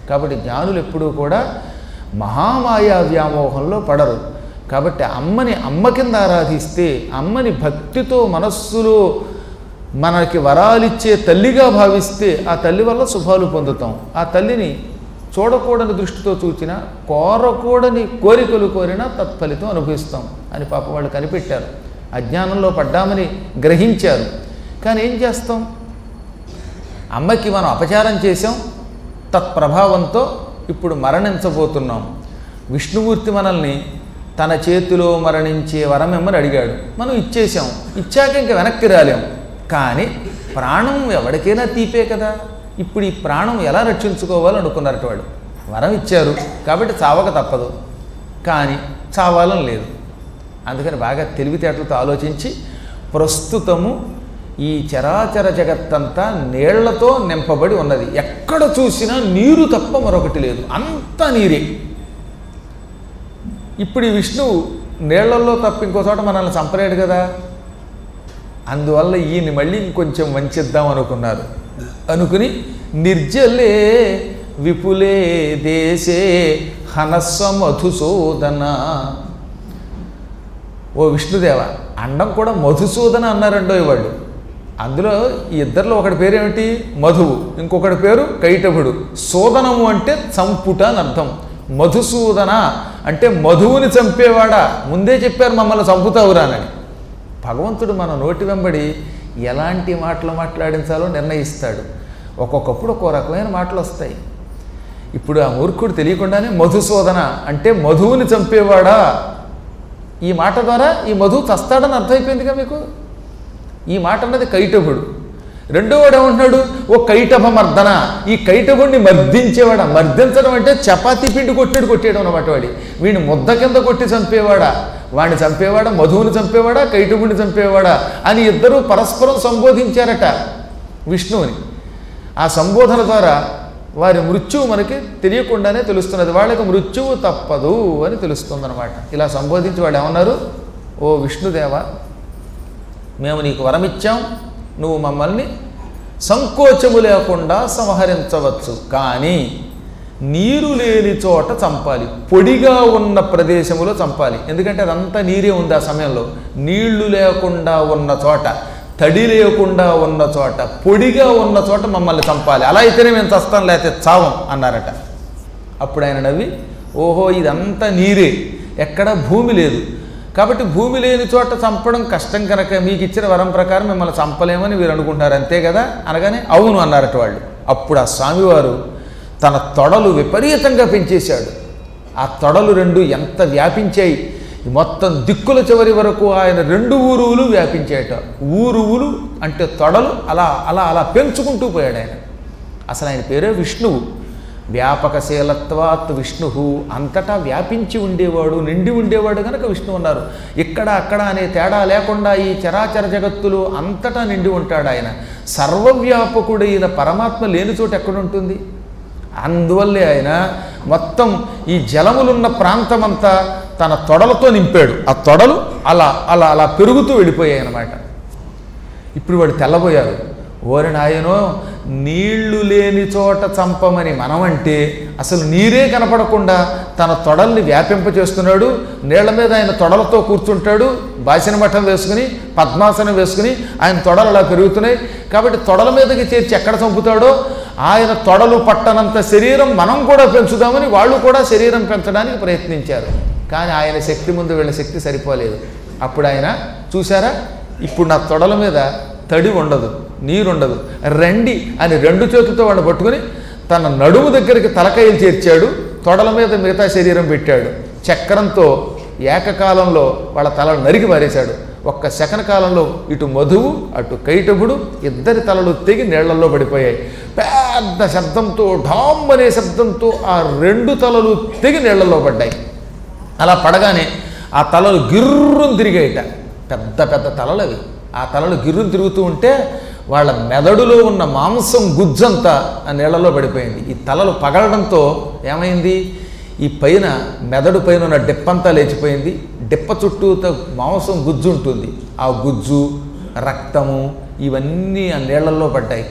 కాబట్టి జ్ఞానులు ఎప్పుడూ కూడా మహామాయా వ్యామోహంలో పడరు. కాబట్టి అమ్మని అమ్మ కింద ఆరాధిస్తే, అమ్మని భక్తితో మనస్సులో మనకి వరాలిచ్చే తల్లిగా భావిస్తే ఆ తల్లి వల్ల శుభాలు పొందుతాం. ఆ తల్లిని చూడకూడని దృష్టితో చూచినా, కోరకూడని కోరికలు కోరినా తత్ఫలితం అనుభవిస్తాం అని పాప వాళ్ళు కనిపెట్టారు. అజ్ఞానంలో పడ్డామని గ్రహించారు. కానీ ఏం చేస్తాం? అమ్మకి మనం అపచారం చేసాం, తత్ప్రభావంతో ఇప్పుడు మరణించబోతున్నాం. విష్ణుమూర్తి మనల్ని తన చేతిలో మరణించే వరం ఎమ్మని అడిగాడు, మనం ఇచ్చేసాం. ఇచ్చాక ఇంక వెనక్కి రాలేం. కానీ ప్రాణం ఎవరికైనా తీపే కదా. ఇప్పుడు ఈ ప్రాణం ఎలా రక్షించుకోవాలనుకున్నారట వాళ్ళు. వరం ఇచ్చారు కాబట్టి చావక తప్పదు, కానీ చావాలని లేదు. అందుకని బాగా తెలివితేటలతో ఆలోచించి, ప్రస్తుతము ఈ చరాచర జగత్తంతా నీళ్లతో నింపబడి ఉన్నది. ఎక్కడ చూసినా నీరు తప్ప మరొకటి లేదు, అంతా నీరే. ఇప్పుడు ఈ విష్ణువు నీళ్లలో తప్ప ఇంకో చోట మనల్ని చంపలేడు కదా. అందువల్ల ఈయన్ని మళ్ళీ ఇంకొంచెం వంచిద్దాం అనుకున్నారు. అనుకుని నిర్జలే విపులే దేశే హనస్వ మధుసూదన, ఓ విష్ణుదేవ, అండం కూడా మధుసూదన అన్నారండో వాళ్ళు. అందులో ఈ ఇద్దరిలో ఒకటి పేరేమిటి? మధువు, ఇంకొకటి పేరు కైటభుడు. సూదనము అంటే చంపుట అని అర్థం. మధుసూదన అంటే మధువుని చంపేవాడా. ముందే చెప్పారు మమ్మల్ని చంపుతావురానని. భగవంతుడు మన నోటి వెంబడి ఎలాంటి మాటలు మాట్లాడించాలో నిర్ణయిస్తాడు. ఒక్కొక్కప్పుడు ఒక్కో రకమైన మాటలు వస్తాయి. ఇప్పుడు ఆ మూర్ఖుడు తెలియకుండానే మధుసూదన అంటే మధువుని చంపేవాడా. ఈ మాట ద్వారా ఈ మధువు చస్తాడని అర్థమైపోయిందిగా మీకు. ఈ మాట అన్నది కైటభుడు. రెండోవాడు ఏమంటున్నాడు? ఓ కైటభ మర్దన, ఈ కైటభుడిని మర్దించేవాడా. మర్దించడం అంటే చపాతీ పిండి కొట్టేయడం అన్నమాట. వీడిని ముద్ద కింద కొట్టి చంపేవాడా, వాడిని చంపేవాడా, మధువుని చంపేవాడా, కైటభుడిని చంపేవాడా అని ఇద్దరూ పరస్పరం సంబోధించారట విష్ణువుని. ఆ సంబోధన ద్వారా వారి మృత్యువు మనకి తెలియకుండానే తెలుస్తున్నది. వాళ్ళకి మృత్యువు తప్పదు అని తెలుస్తుందన్నమాట. ఇలా సంబోధించి వాళ్ళు ఏమన్నారు? ఓ విష్ణుదేవ, మేము నీకు వరమిచ్చాం, నువ్వు మమ్మల్ని సంకోచము లేకుండా సంహరించవచ్చు, కానీ నీరు లేని చోట చంపాలి, పొడిగా ఉన్న ప్రదేశములో చంపాలి. ఎందుకంటే అదంతా నీరే ఉంది ఆ సమయంలో. నీళ్లు లేకుండా ఉన్న చోట, తడి లేకుండా ఉన్న చోట, పొడిగా ఉన్న చోట మమ్మల్ని చంపాలి. అలా అయితేనే మేము చస్తాం, లేకపోతే చావం అన్నారట. అప్పుడు ఆయన నవ్వి, ఓహో ఇదంతా నీరే, ఎక్కడ భూమి లేదు, కాబట్టి భూమి లేని చోట చంపడం కష్టం కనుక మీకు ఇచ్చిన వరం ప్రకారం మిమ్మల్ని చంపలేమని మీరు అనుకుంటున్నారు, అంతే కదా అనగానే అవును అన్నారట వాళ్ళు. అప్పుడు ఆ స్వామివారు తన తొడలు విపరీతంగా పెంచేశాడు. ఆ తొడలు రెండు ఎంత వ్యాపించాయి, మొత్తం దిక్కుల చివరి వరకు ఆయన రెండు ఊరువులు వ్యాపించాయట. ఊరువులు అంటే తొడలు అలా అలా అలా పెంచుకుంటూ పోయాడు ఆయన. అసలు ఆయన పేరే విష్ణువు. వ్యాపకశీలత్వాత్ విష్ణు, అంతటా వ్యాపించి ఉండేవాడు, నిండి ఉండేవాడు కనుక విష్ణు అన్నారు. ఇక్కడ అక్కడ అనే తేడా లేకుండా ఈ చరాచర జగత్తులు అంతటా నిండి ఉంటాడు ఆయన. సర్వవ్యాపకుడైన పరమాత్మ లేని చోటు ఎక్కడుంటుంది? అందువల్లే ఆయన మొత్తం ఈ జలములున్న ప్రాంతమంతా తన తొడలతో నింపాడు. ఆ తొడలు అలా అలా అలా పెరుగుతూ వెళ్ళిపోయాయి అన్నమాట. ఇప్పుడు వాడు తెల్లబోయారు. ఓరి నాయనో, నీళ్లు లేని చోట చంపమని మనమంటే అసలు నీరే కనపడకుండా తన తొడల్ని వ్యాపింపచేస్తున్నాడు. నీళ్ల మీద ఆయన తొడలతో కూర్చుంటాడు, బాసిన మఠం వేసుకుని, పద్మాసనం వేసుకుని ఆయన తొడలు అలా పెరుగుతున్నాయి. కాబట్టి తొడల మీదకి చేర్చి ఎక్కడ చంపుతాడో ఆయన తొడలు పట్టనంత శరీరం మనం కూడా పెంచుదామని వాళ్ళు కూడా శరీరం పెంచడానికి ప్రయత్నించారు. కానీ ఆయన శక్తి ముందు వీళ్ళ శక్తి సరిపోలేదు. అప్పుడు ఆయన చూసారా, ఇప్పుడు నా తొడల మీద తడి ఉండదు, నీరుండదు, రండి అని రెండు చేతులతో వాడిని పట్టుకుని తన నడుము దగ్గరికి తలకాయలు చేర్చాడు, తొడల మీద మిగతా శరీరం పెట్టాడు. చక్రంతో ఏకకాలంలో వాళ్ళ తలలు నరికి పారేశాడు. ఒక్క సెకండ్ కాలంలో ఇటు మధువు అటు కైటభుడు ఇద్దరి తలలు తెగి నీళ్లలో పడిపోయాయి. పెద్ద శబ్దంతో, ఢామ్ అనే శబ్దంతో ఆ రెండు తలలు తెగి నీళ్లలో పడ్డాయి. అలా పడగానే ఆ తలలు గిర్రును తిరిగాయిట. పెద్ద పెద్ద తలలు అవి. ఆ తలలు గిర్రును తిరుగుతూ ఉంటే వాళ్ళ మెదడులో ఉన్న మాంసం గుజ్జంతా ఆ నీళ్లలో పడిపోయింది. ఈ తలలు పగలడంతో ఏమైంది, ఈ పైన మెదడు పైన ఉన్న డిప్పంతా లేచిపోయింది. డిప్ప చుట్టూతో మాంసం గుజ్జు ఉంటుంది. ఆ గుజ్జు, రక్తము ఇవన్నీ ఆ నీళ్లలో పడ్డాయి.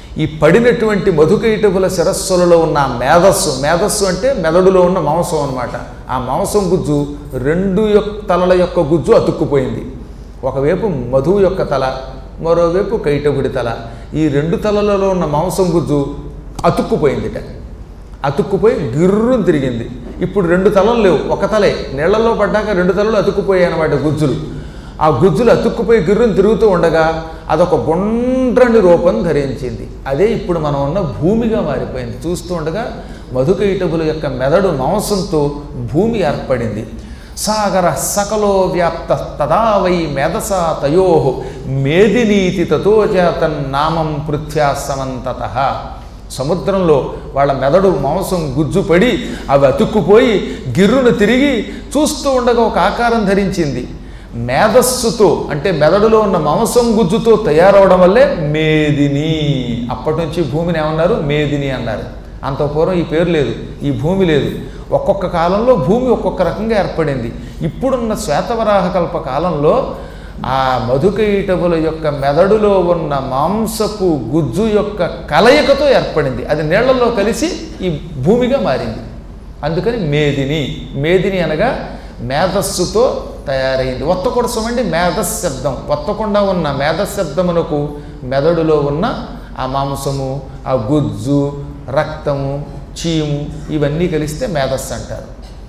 ఈ పడినటువంటి మధుకైటభుల శిరస్సులలో ఉన్న ఆ మేధస్సు అంటే మెదడులో ఉన్న మాంసం అనమాట. ఆ మాంసం గుజ్జు రెండు తలల యొక్క గుజ్జు అతుక్కుపోయింది. ఒకవైపు మధువు యొక్క తల, మరోవైపు కైటభుడి తల. ఈ రెండు తలలలో ఉన్న మాంసం గుజ్జు అతుక్కుపోయిందిట. అతుక్కుపోయి గిర్రుని తిరిగింది. ఇప్పుడు రెండు తలలు లేవు, ఒక తలే. నీళ్లలో పడ్డాక రెండు తలలు అతుక్కుపోయాయి అన్నమాట గుజ్జులు. ఆ గుజ్జులు అతుక్కుపోయి గిర్రుని తిరుగుతూ ఉండగా అదొక గుండ్రని రూపం ధరించింది. అదే ఇప్పుడు మనం ఉన్న భూమిగా మారిపోయింది. చూస్తూ ఉండగా మధుకైటభుల యొక్క మెదడు మాంసంతో భూమి ఏర్పడింది. సాగర సకలో వ్యాప్త తదా వై మేధసా తయో మేదినీతి తతో చేతన్ నామం పృథ్వా సమంతతః. సముద్రంలో వాళ్ళ మెదడు మాంసం గుజ్జుపడి అవి అతుక్కుపోయి గిర్రును తిరిగి చూస్తూ ఉండగా ఒక ఆకారం ధరించింది. మేధస్సుతో అంటే మెదడులో ఉన్న మాంసం గుజ్జుతో తయారవడం వల్లే మేదిని. అప్పటి నుంచి భూమిని ఏమన్నారు? మేదిని అన్నారు. అంత పూర్వం ఈ పేరు లేదు, ఈ భూమి లేదు. ఒక్కొక్క కాలంలో భూమి ఒక్కొక్క రకంగా ఏర్పడింది. ఇప్పుడున్న శ్వేతవరాహ కల్ప కాలంలో ఆ మధుకైటభుల యొక్క మెదడులో ఉన్న మాంసపు గుజ్జు యొక్క కలయికతో ఏర్పడింది. అది నీళ్లలో కలిసి ఈ భూమిగా మారింది. అందుకని మేదిని. మేదిని అనగా మేధస్సుతో తయారైంది. ఒత్తకొడసం అండి మేధశబ్దం. ఒత్తకుండా ఉన్న మేధశబ్దమునకు మెదడులో ఉన్న ఆ మాంసము, ఆ గుజ్జు, రక్తము, చీము ఇవన్నీ కలిస్తే మేధస్సు అంటారు.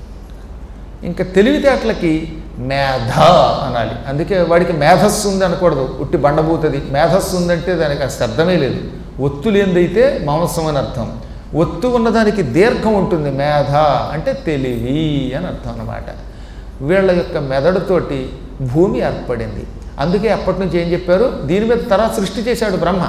ఇంకా తెలివితేటలకి మేధ అనాలి. అందుకే వాడికి మేధస్సు ఉంది అనకూడదు, ఉట్టి బండబూతది. మేధస్సు ఉందంటే దానికి అసలు అర్థమే లేదు. ఒత్తు లేనిదైతే మాంసం అని అర్థం. ఒత్తు ఉన్నదానికి దీర్ఘం ఉంటుంది. మేధ అంటే తెలివి అని అర్థం అన్నమాట. వీళ్ళ యొక్క మెదడుతోటి భూమి ఏర్పడింది. అందుకే అప్పటి నుంచి ఏం చెప్పారు? దీని మీద తర్వాత సృష్టి చేశాడు బ్రహ్మ.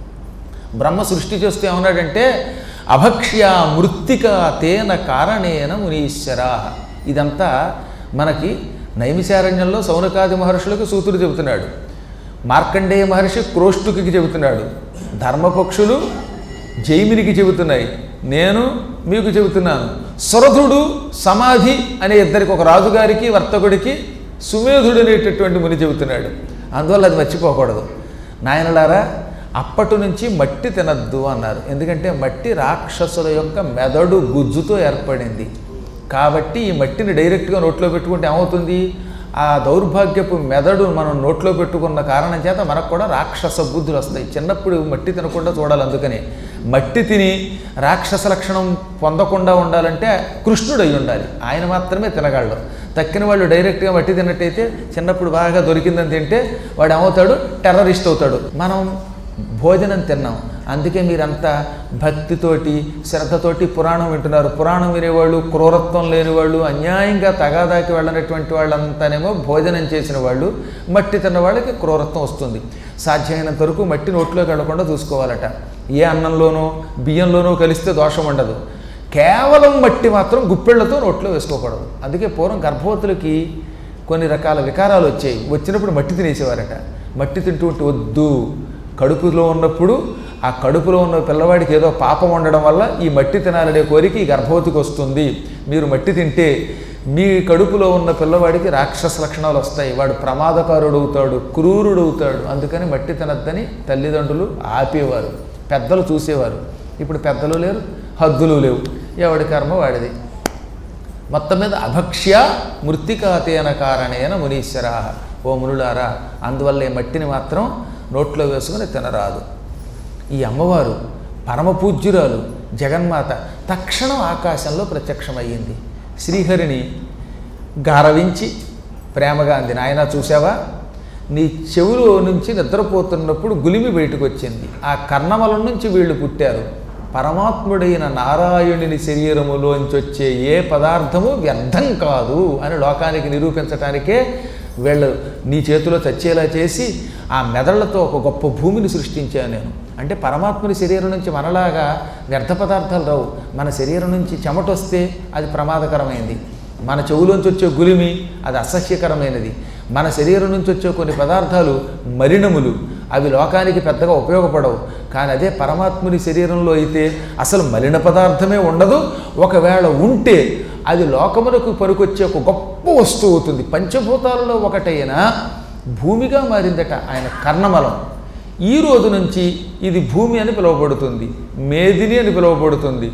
బ్రహ్మ సృష్టి చేస్తూ ఏమన్నాడంటే అభక్ష్య మృత్తిక తేన కారణేన మునీశ్వరా. ఇదంతా మనకి నైమిశారణ్యంలో సౌనకాది మహర్షులకు సూతుడు చెబుతున్నాడు. మార్కండేయ మహర్షి క్రోష్టుకి చెబుతున్నాడు. ధర్మపక్షులు జైమినికి చెబుతున్నాయి. నేను మీకు చెబుతున్నాను. సురధుడు సమాధి అనే ఇద్దరికి, ఒక రాజుగారికి వర్తకుడికి సుమేధుడు అనేటటువంటి ముని చెబుతున్నాడు. అందువల్ల అది మర్చిపోకూడదు. నాయనలారా, అప్పటి నుంచి మట్టి తినద్దు అన్నారు. ఎందుకంటే మట్టి రాక్షసుల యొక్క మెదడు గుజ్జుతో ఏర్పడింది. కాబట్టి ఈ మట్టిని డైరెక్ట్గా నోట్లో పెట్టుకుంటే ఏమవుతుంది? ఆ దౌర్భాగ్యపు మెదడు మనం నోట్లో పెట్టుకున్న కారణం చేత మనకు కూడా రాక్షస బుద్ధులు వస్తాయి. చిన్నప్పుడు మట్టి తినకుండా చూడాలి. అందుకని మట్టి తిని రాక్షస లక్షణం పొందకుండా ఉండాలంటే కృష్ణుడు అయి ఉండాలి. ఆయన మాత్రమే తినగలడు. తక్కిన వాళ్ళు డైరెక్ట్గా మట్టి తిన్నట్టయితే చిన్నప్పుడు బాగా దొరికిందని తింటే వాడు ఏమవుతాడు? టెర్రరిస్ట్ అవుతాడు. మనం భోజనం తిన్నాం. అందుకే మీరంతా భక్తితోటి శ్రద్ధతోటి పురాణం వింటున్నారు. పురాణం వినేవాళ్ళు, క్రూరత్వం లేని వాళ్ళు, అన్యాయంగా తగాదాకి వెళ్ళనటువంటి వాళ్ళంతానేమో భోజనం చేసిన వాళ్ళు. మట్టి తిన్న వాళ్ళకి క్రూరత్వం వస్తుంది. సాధ్యమైనంత వరకు మట్టి నోట్లోకి వెళ్లకుండా చూసుకోవాలట. ఏ అన్నంలోనో బియ్యంలోనో కలిస్తే దోషం ఉండదు. కేవలం మట్టి మాత్రం గుప్పెళ్లతో నోట్లో వేసుకోకూడదు. అందుకే పూర్వం గర్భవతులకి కొన్ని రకాల వికారాలు వచ్చాయి. వచ్చినప్పుడు మట్టి తినేసేవారట. మట్టి తింటూ ఉంటే వద్దు. కడుపులో ఉన్నప్పుడు ఆ కడుపులో ఉన్న పిల్లవాడికి ఏదో పాపం ఉండడం వల్ల ఈ మట్టి తినాలనే కోరిక ఈ గర్భవతికి వస్తుంది. మీరు మట్టి తింటే మీ కడుపులో ఉన్న పిల్లవాడికి రాక్షస లక్షణాలు వస్తాయి. వాడు ప్రమాదకారుడు అవుతాడు, క్రూరుడు అవుతాడు. అందుకని మట్టి తినద్దని తల్లిదండ్రులు ఆపేవారు, పెద్దలు చూసేవారు. ఇప్పుడు పెద్దలు లేరు, హద్దులు లేవు. ఎవడి కర్మ వాడిది. మొత్తం మీద అభక్ష్య మృత్తికాతేన కారణేన మునీశ్వరా. ఓ మునులారా, అందువల్ల ఈ మట్టిని మాత్రం నోట్లో వేసుకుని తినరాదు. ఈ అమ్మవారు పరమపూజ్యురాలు జగన్మాత తక్షణం ఆకాశంలో ప్రత్యక్షమయ్యింది. శ్రీహరిని గారవించి ప్రేమగా అంది, నాయన చూసావా, నీ చెవులో నుంచి నిద్రపోతున్నప్పుడు గులిమి బయటకు వచ్చింది. ఆ కర్ణమలం నుంచి వీళ్ళు పుట్టారు. పరమాత్ముడైన నారాయణుని శరీరములోంచి వచ్చే ఏ పదార్థము వ్యర్థం కాదు అని లోకానికి నిరూపించటానికే వీళ్ళు నీ చేతిలో చచ్చేలా చేసి ఆ మెదళ్లతో ఒక గొప్ప భూమిని సృష్టించాను నేను. అంటే పరమాత్ముని శరీరం నుంచి మనలాగా వ్యర్థ పదార్థాలు రావు. మన శరీరం నుంచి చెమట వస్తే అది ప్రమాదకరమైనది. మన చెవులోంచి వచ్చే గులిమి అది అసహ్యకరమైనది. మన శరీరం నుంచి వచ్చే కొన్ని పదార్థాలు మలినములు, అవి లోకానికి పెద్దగా ఉపయోగపడవు. కానీ అదే పరమాత్ముని శరీరంలో అయితే అసలు మలిన పదార్థమే ఉండదు. ఒకవేళ ఉంటే అది లోకమునకు పనికొచ్చే ఒక గొప్ప వస్తువు అవుతుంది. పంచభూతాలలో ఒకటైన భూమిగా మారిందట ఆయన కర్ణమలం. ఈ రోజు నుంచి ఇది భూమి అని పిలువబడుతుంది, మేదిని అని పిలువబడుతుంది.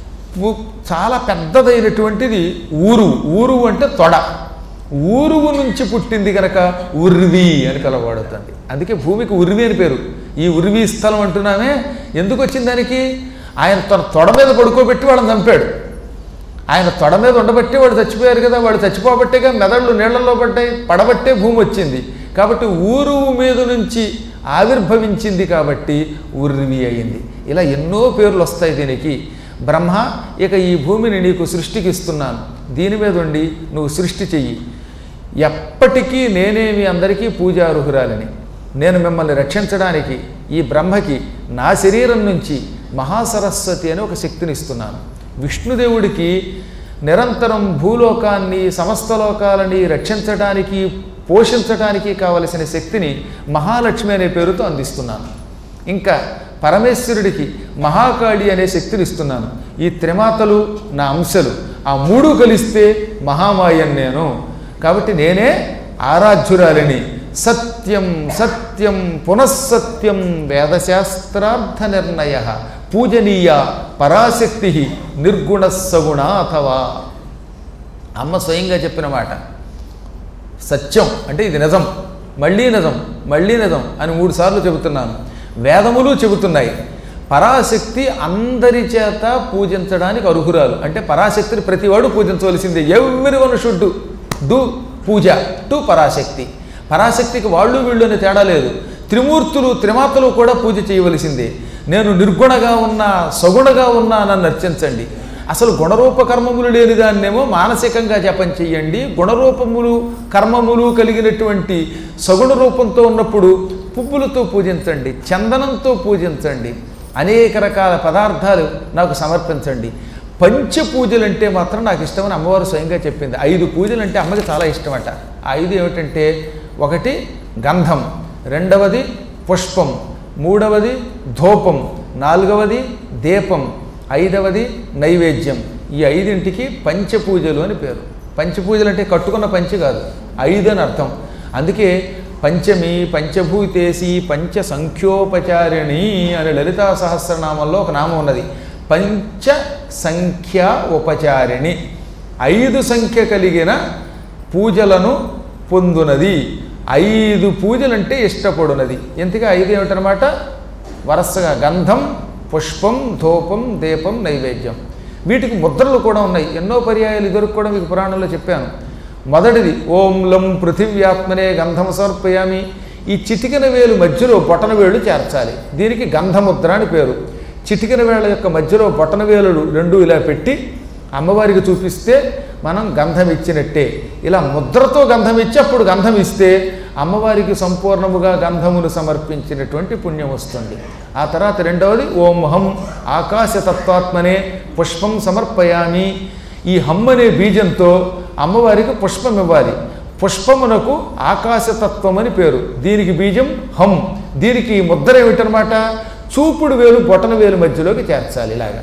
చాలా పెద్దదైనటువంటిది ఊరువు అంటే తొడ. ఊరువు నుంచి పుట్టింది కనుక ఉర్వి అని పిలువబడుతుంది. అందుకే భూమికి ఉర్వి అని పేరు. ఈ ఉర్వి స్థలం అంటున్నామే, ఎందుకు వచ్చింది దానికి? ఆయన తన తొడ మీద పడుకోబెట్టి వాళ్ళని చంపాడు. ఆయన తొడ మీద ఉండబట్టి వాడు చచ్చిపోయారు కదా, వాడు చచ్చిపోబట్టేగా మెదళ్ళు నీళ్లలో పడ్డాయి, పడబట్టే భూమి వచ్చింది. కాబట్టి ఊరువు మీద నుంచి ఆవిర్భవించింది కాబట్టి ఉర్వి అయింది. ఇలా ఎన్నో పేర్లు వస్తాయి దీనికి. బ్రహ్మ, ఇక ఈ భూమిని నీకు సృష్టికి ఇస్తున్నాను, దీని మీద ఉండి నువ్వు సృష్టి చెయ్యి. ఎప్పటికీ నేనే మీ అందరికీ పూజార్హురాలని. నేను మిమ్మల్ని రక్షించడానికి ఈ బ్రహ్మకి నా శరీరం నుంచి మహాసరస్వతి అని ఒక శక్తిని ఇస్తున్నాను. విష్ణుదేవుడికి నిరంతరం భూలోకాన్ని సమస్త లోకాలని రక్షించడానికి పోషించడానికి కావలసిన శక్తిని మహాలక్ష్మి అనే పేరుతో అందిస్తున్నాను. ఇంకా పరమేశ్వరుడికి మహాకాళి అనే శక్తిని ఇస్తున్నాను. ఈ త్రిమాతలు నా అంశలు, ఆ మూడు కలిస్తే మహామాయన్ నేను. కాబట్టి నేనే ఆరాధ్యురాలిని. సత్యం సత్యం పునఃసత్యం వేదశాస్త్రార్థ నిర్ణయ పూజనీయ పరాశక్తి నిర్గుణ సగుణ అథవా. అమ్మ స్వయంగా చెప్పిన మాట. సత్యం అంటే ఇది నిజం, మళ్ళీ నిజం, మళ్ళీ నిజం అని 3 సార్లు చెబుతున్నాను. వేదములు చెబుతున్నాయి. పరాశక్తి అందరి చేత పూజించడానికి అర్హురాలు. అంటే పరాశక్తిని ప్రతివాడు పూజించవలసిందే. Everyone should do puja to Parashakti. పరాశక్తికి వాళ్ళు వీళ్ళు అనే తేడా లేదు. త్రిమూర్తులు త్రిమాతలు కూడా పూజ చేయవలసిందే. నేను నిర్గుణగా ఉన్నా సగుణగా ఉన్నా నన్ను అర్చించండి. అసలు గుణరూప కర్మములు లేని దాన్నేమో మానసికంగా జపం చెయ్యండి. గుణరూపములు కర్మములు కలిగినటువంటి సగుణ రూపంతో ఉన్నప్పుడు పువ్వులతో పూజించండి, చందనంతో పూజించండి, అనేక రకాల పదార్థాలు నాకు సమర్పించండి. పంచపూజలంటే మాత్రం నాకు ఇష్టమని అమ్మవారు స్వయంగా చెప్పింది. 5 పూజలు అంటే అమ్మకి చాలా ఇష్టమట. ఆ 5 ఏమిటంటే, 1 గంధం, 2వది పుష్పం, 3వది ధూపం, 4వది దీపం, 5వది నైవేద్యం. ఈ 5ంటికి పంచపూజలు అని పేరు. పంచపూజలు అంటే కట్టుకున్న పంచి కాదు, 5 అని అర్థం. అందుకే పంచమి పంచభూతేసి పంచ సంఖ్యోపచారిణి అనే లలితా సహస్రనామంలో ఒక నామం ఉన్నది. పంచ సంఖ్య ఉపచారిణి, 5 సంఖ్య కలిగిన పూజలను పొందునది. 5 పూజలంటే ఇష్టపడునది. ఇంతగా 5 ఏమిటనమాట? వరుసగా గంధం, పుష్పం, ధూపం, దీపం, నైవేద్యం. వీటికి ముద్రలు కూడా ఉన్నాయి. ఎన్నో పర్యాయాలు ఇదివరకు కూడా మీకు పురాణంలో చెప్పాను. మొదటిది ఓం లం పృథివ్యాత్మనే గంధం సమర్పయామి. ఈ చిటికెన వేలు మధ్యలో బొటన వేళ్ళు చేర్చాలి. దీనికి గంధముద్ర అని పేరు. చిటికెన వేళ్ళ యొక్క మధ్యలో బొటన వేలుడు 2 ఇలా పెట్టి అమ్మవారికి చూపిస్తే మనం గంధం ఇచ్చినట్టే. ఇలా ముద్రతో గంధం ఇచ్చి అప్పుడు గంధం ఇస్తే అమ్మవారికి సంపూర్ణముగా గంధమును సమర్పించినటువంటి పుణ్యం వస్తుంది. ఆ తర్వాత 2వది ఓం హం ఆకాశతత్వాత్మనే పుష్పం సమర్పయామి. ఈ హం అనే బీజంతో అమ్మవారికి పుష్పం ఇవ్వాలి. పుష్పమునకు ఆకాశతత్వం అని పేరు. దీనికి బీజం హం. దీనికి ముద్ర ఏమిటనమాట? చూపుడు వేలు బొటన వేలు మధ్యలోకి చేర్చాలి ఇలాగా.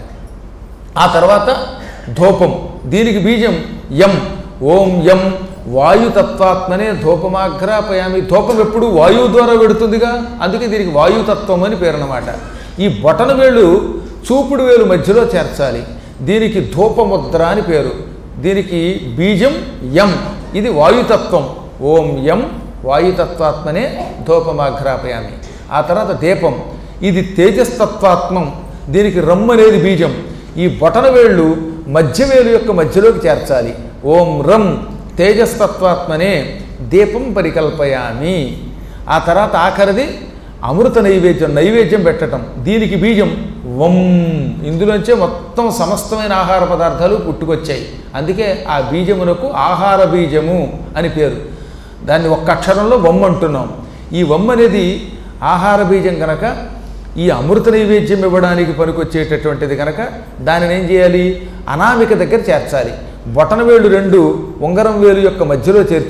ఆ తర్వాత ధూపం. దీనికి బీజం యం. ఓం యం వాయుతత్వాత్మనే ధూపమాఘ్రాపయామి. ధూపం ఎప్పుడు వాయువు ద్వారా పెడుతుందిగా, అందుకే దీనికి వాయుతత్వం అని పేరు అన్నమాట. ఈ బొటన వేలు చూపుడు వేలు మధ్యలో చేర్చాలి. దీనికి ధూపముద్ర అని పేరు. దీనికి బీజం యం. ఇది వాయుతత్వం. ఓం యం వాయుతత్వాత్మనే ధూపమాఘ్రాపయామి. ఆ తర్వాత దీపం. ఇది తేజస్తత్వాత్మం. దీనికి రమ్ అనేది బీజం. ఈ బొటన వేళ్ళు మధ్యవేలు యొక్క మధ్యలోకి చేర్చాలి. ఓం రం తేజస్తత్వాత్మనే దీపం పరికల్పయామి. ఆ తర్వాత ఆఖరిది అమృత నైవేద్యం. నైవేద్యం పెట్టడం. దీనికి బీజం వం. ఇందులోంచే మొత్తం సమస్తమైన ఆహార పదార్థాలు పుట్టుకొచ్చాయి. అందుకే ఆ బీజమునకు ఆహార బీజము అని పేరు. దాన్ని ఒక్క అక్షరంలో వమ్ అంటున్నాం. ఈ వమ్ అనేది ఆహార బీజం కనుక ఈ అమృత నైవేద్యం ఇవ్వడానికి పనికొచ్చేటటువంటిది కనుక దానిని ఏం చేయాలి? అనామిక దగ్గర చేర్చాలి. బొటన వేళ్ళు 2 ఉంగరం వేలు యొక్క మధ్యలో చేర్చి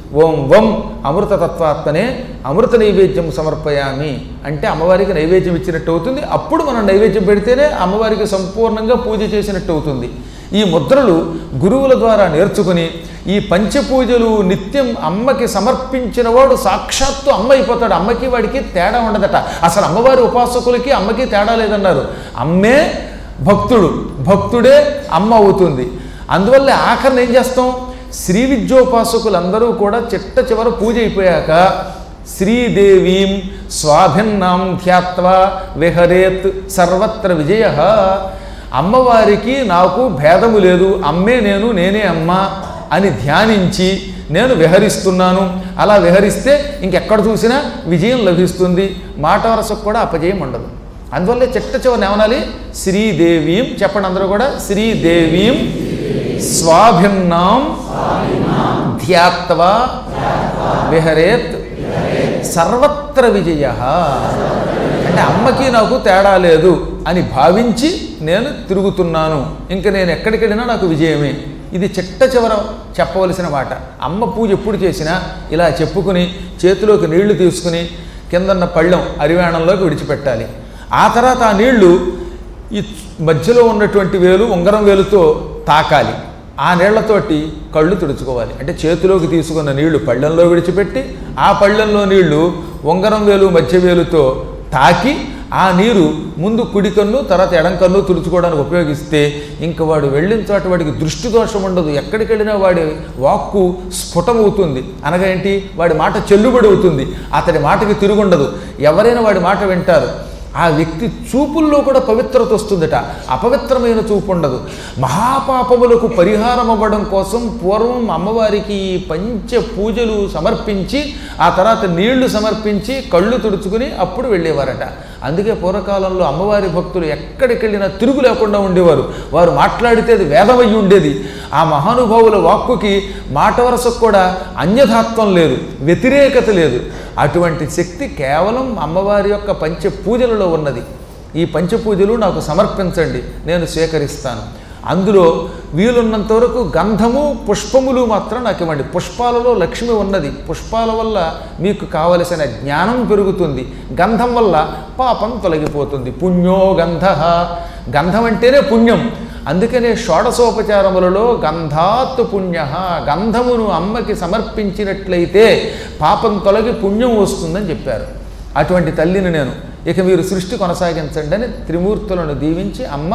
ఓం వం అమృతతత్వాత్మనే అమృత నైవేద్యం సమర్పయామి అంటే అమ్మవారికి నైవేద్యం ఇచ్చినట్టు అవుతుంది. అప్పుడు మనం నైవేద్యం పెడితేనే అమ్మవారికి సంపూర్ణంగా పూజ చేసినట్టు అవుతుంది. ఈ ముద్రలు గురువుల ద్వారా నేర్చుకుని ఈ పంచపూజలు నిత్యం అమ్మకి సమర్పించిన వాడు సాక్షాత్తు అమ్మ అయిపోతాడు. అమ్మకి వాడికి తేడా ఉండదట. అసలు అమ్మవారి ఉపాసకులకి అమ్మకి తేడా లేదన్నారు. అమ్మే భక్తుడు, భక్తుడే అమ్మ అవుతుంది. అందువల్ల ఆఖరిని ఏం చేస్తాం, శ్రీ విద్యోపాసకులందరూ కూడా చిట్ట చివర పూజ అయిపోయాక శ్రీదేవీం స్వాభిన్నాం ధ్యాత్వా విహరేత్ సర్వత్ర విజయ. అమ్మవారికి నాకు భేదము లేదు, అమ్మే నేను, నేనే అమ్మ అని ధ్యానించి నేను విహరిస్తున్నాను. అలా విహరిస్తే ఇంకెక్కడ చూసినా విజయం లభిస్తుంది, మాట వరసకు కూడా అపజయం ఉండదు. అందువల్లే చిట్ట చివరిని ఏమనాలి, శ్రీదేవీం చెప్పండి అందరూ కూడా, శ్రీదేవీం స్వాభిన్నాం ధ్యాత్వా విహరేత్ సర్వత్ర విజయ. అంటే అమ్మకి నాకు తేడా లేదు అని భావించి నేను తిరుగుతున్నాను, ఇంకా నేను ఎక్కడికి వెళ్ళినా నాకు విజయమే. ఇది చిట్ట చివర చెప్పవలసిన మాట. అమ్మ పూజ ఎప్పుడు చేసినా ఇలా చెప్పుకుని చేతిలోకి నీళ్లు తీసుకుని కిందన్న పళ్ళెం అరివేణంలోకి విడిచిపెట్టాలి. ఆ తర్వాత ఆ నీళ్లు ఈ మధ్యలో ఉన్నటువంటి వేలు ఉంగరం వేలుతో తాకాలి. ఆ నీళ్లతోటి కళ్ళు తుడుచుకోవాలి. అంటే చేతిలోకి తీసుకున్న నీళ్లు పళ్ళెంలో విడిచిపెట్టి ఆ పళ్ళెంలో నీళ్లు ఉంగరం వేలు మధ్య వేలుతో తాకి ఆ నీరు ముందు కుడి కన్ను తర్వాత ఎడం కన్ను తుడుచుకోవడానికి ఉపయోగిస్తే ఇంక వాడు వెళ్ళిన చోట వాడికి దృష్టి దోషం ఉండదు. ఎక్కడికి వెళ్ళినా వాడి వాక్కు స్ఫుటమవుతుంది. అనగా ఏంటి, వాడి మాట చెల్లుబడి అవుతుంది, అతడి మాటకి తిరుగుండదు. ఎవరైనా వాడి మాట వింటారు. ఆ వ్యక్తి చూపుల్లో కూడా పవిత్రత వస్తుందట, అపవిత్రమైన చూపు ఉండదు. మహాపాపములకు పరిహారం అవ్వడం కోసం పూర్వం అమ్మవారికి పంచ పూజలు సమర్పించి ఆ తర్వాత నీళ్లు సమర్పించి కళ్ళు తుడుచుకుని అప్పుడు వెళ్ళేవారట. అందుకే పూర్వకాలంలో అమ్మవారి భక్తులు ఎక్కడికి వెళ్ళినా తిరుగు లేకుండా ఉండేవారు. వారు మాట్లాడితే అది వేదమయ్యి ఉండేది. ఆ మహానుభావుల వాక్కుకి మాట వరసకు కూడా అన్యథాత్వం లేదు, వ్యతిరేకత లేదు. అటువంటి శక్తి కేవలం అమ్మవారి యొక్క పంచ పూజలలో ఉన్నది. ఈ పంచపూజలు నాకు సమర్పించండి, నేను స్వీకరిస్తాను. అందులో వీలున్నంత వరకు గంధము పుష్పములు మాత్రం నాకు ఇవ్వండి. పుష్పాలలో లక్ష్మి ఉన్నది. పుష్పాల వల్ల మీకు కావలసిన జ్ఞానం పెరుగుతుంది, గంధం వల్ల పాపం తొలగిపోతుంది. పుణ్యో గంధ, గంధం అంటేనే పుణ్యం. అందుకనే షోడశోపచారములలో గంధాత్ పుణ్య, గంధమును అమ్మకి సమర్పించినట్లయితే పాపం తొలగి పుణ్యం వస్తుందని చెప్పారు. అటువంటి తల్లిని నేను, ఇక మీరు సృష్టి కొనసాగించండి అని త్రిమూర్తులను దీవించి అమ్మ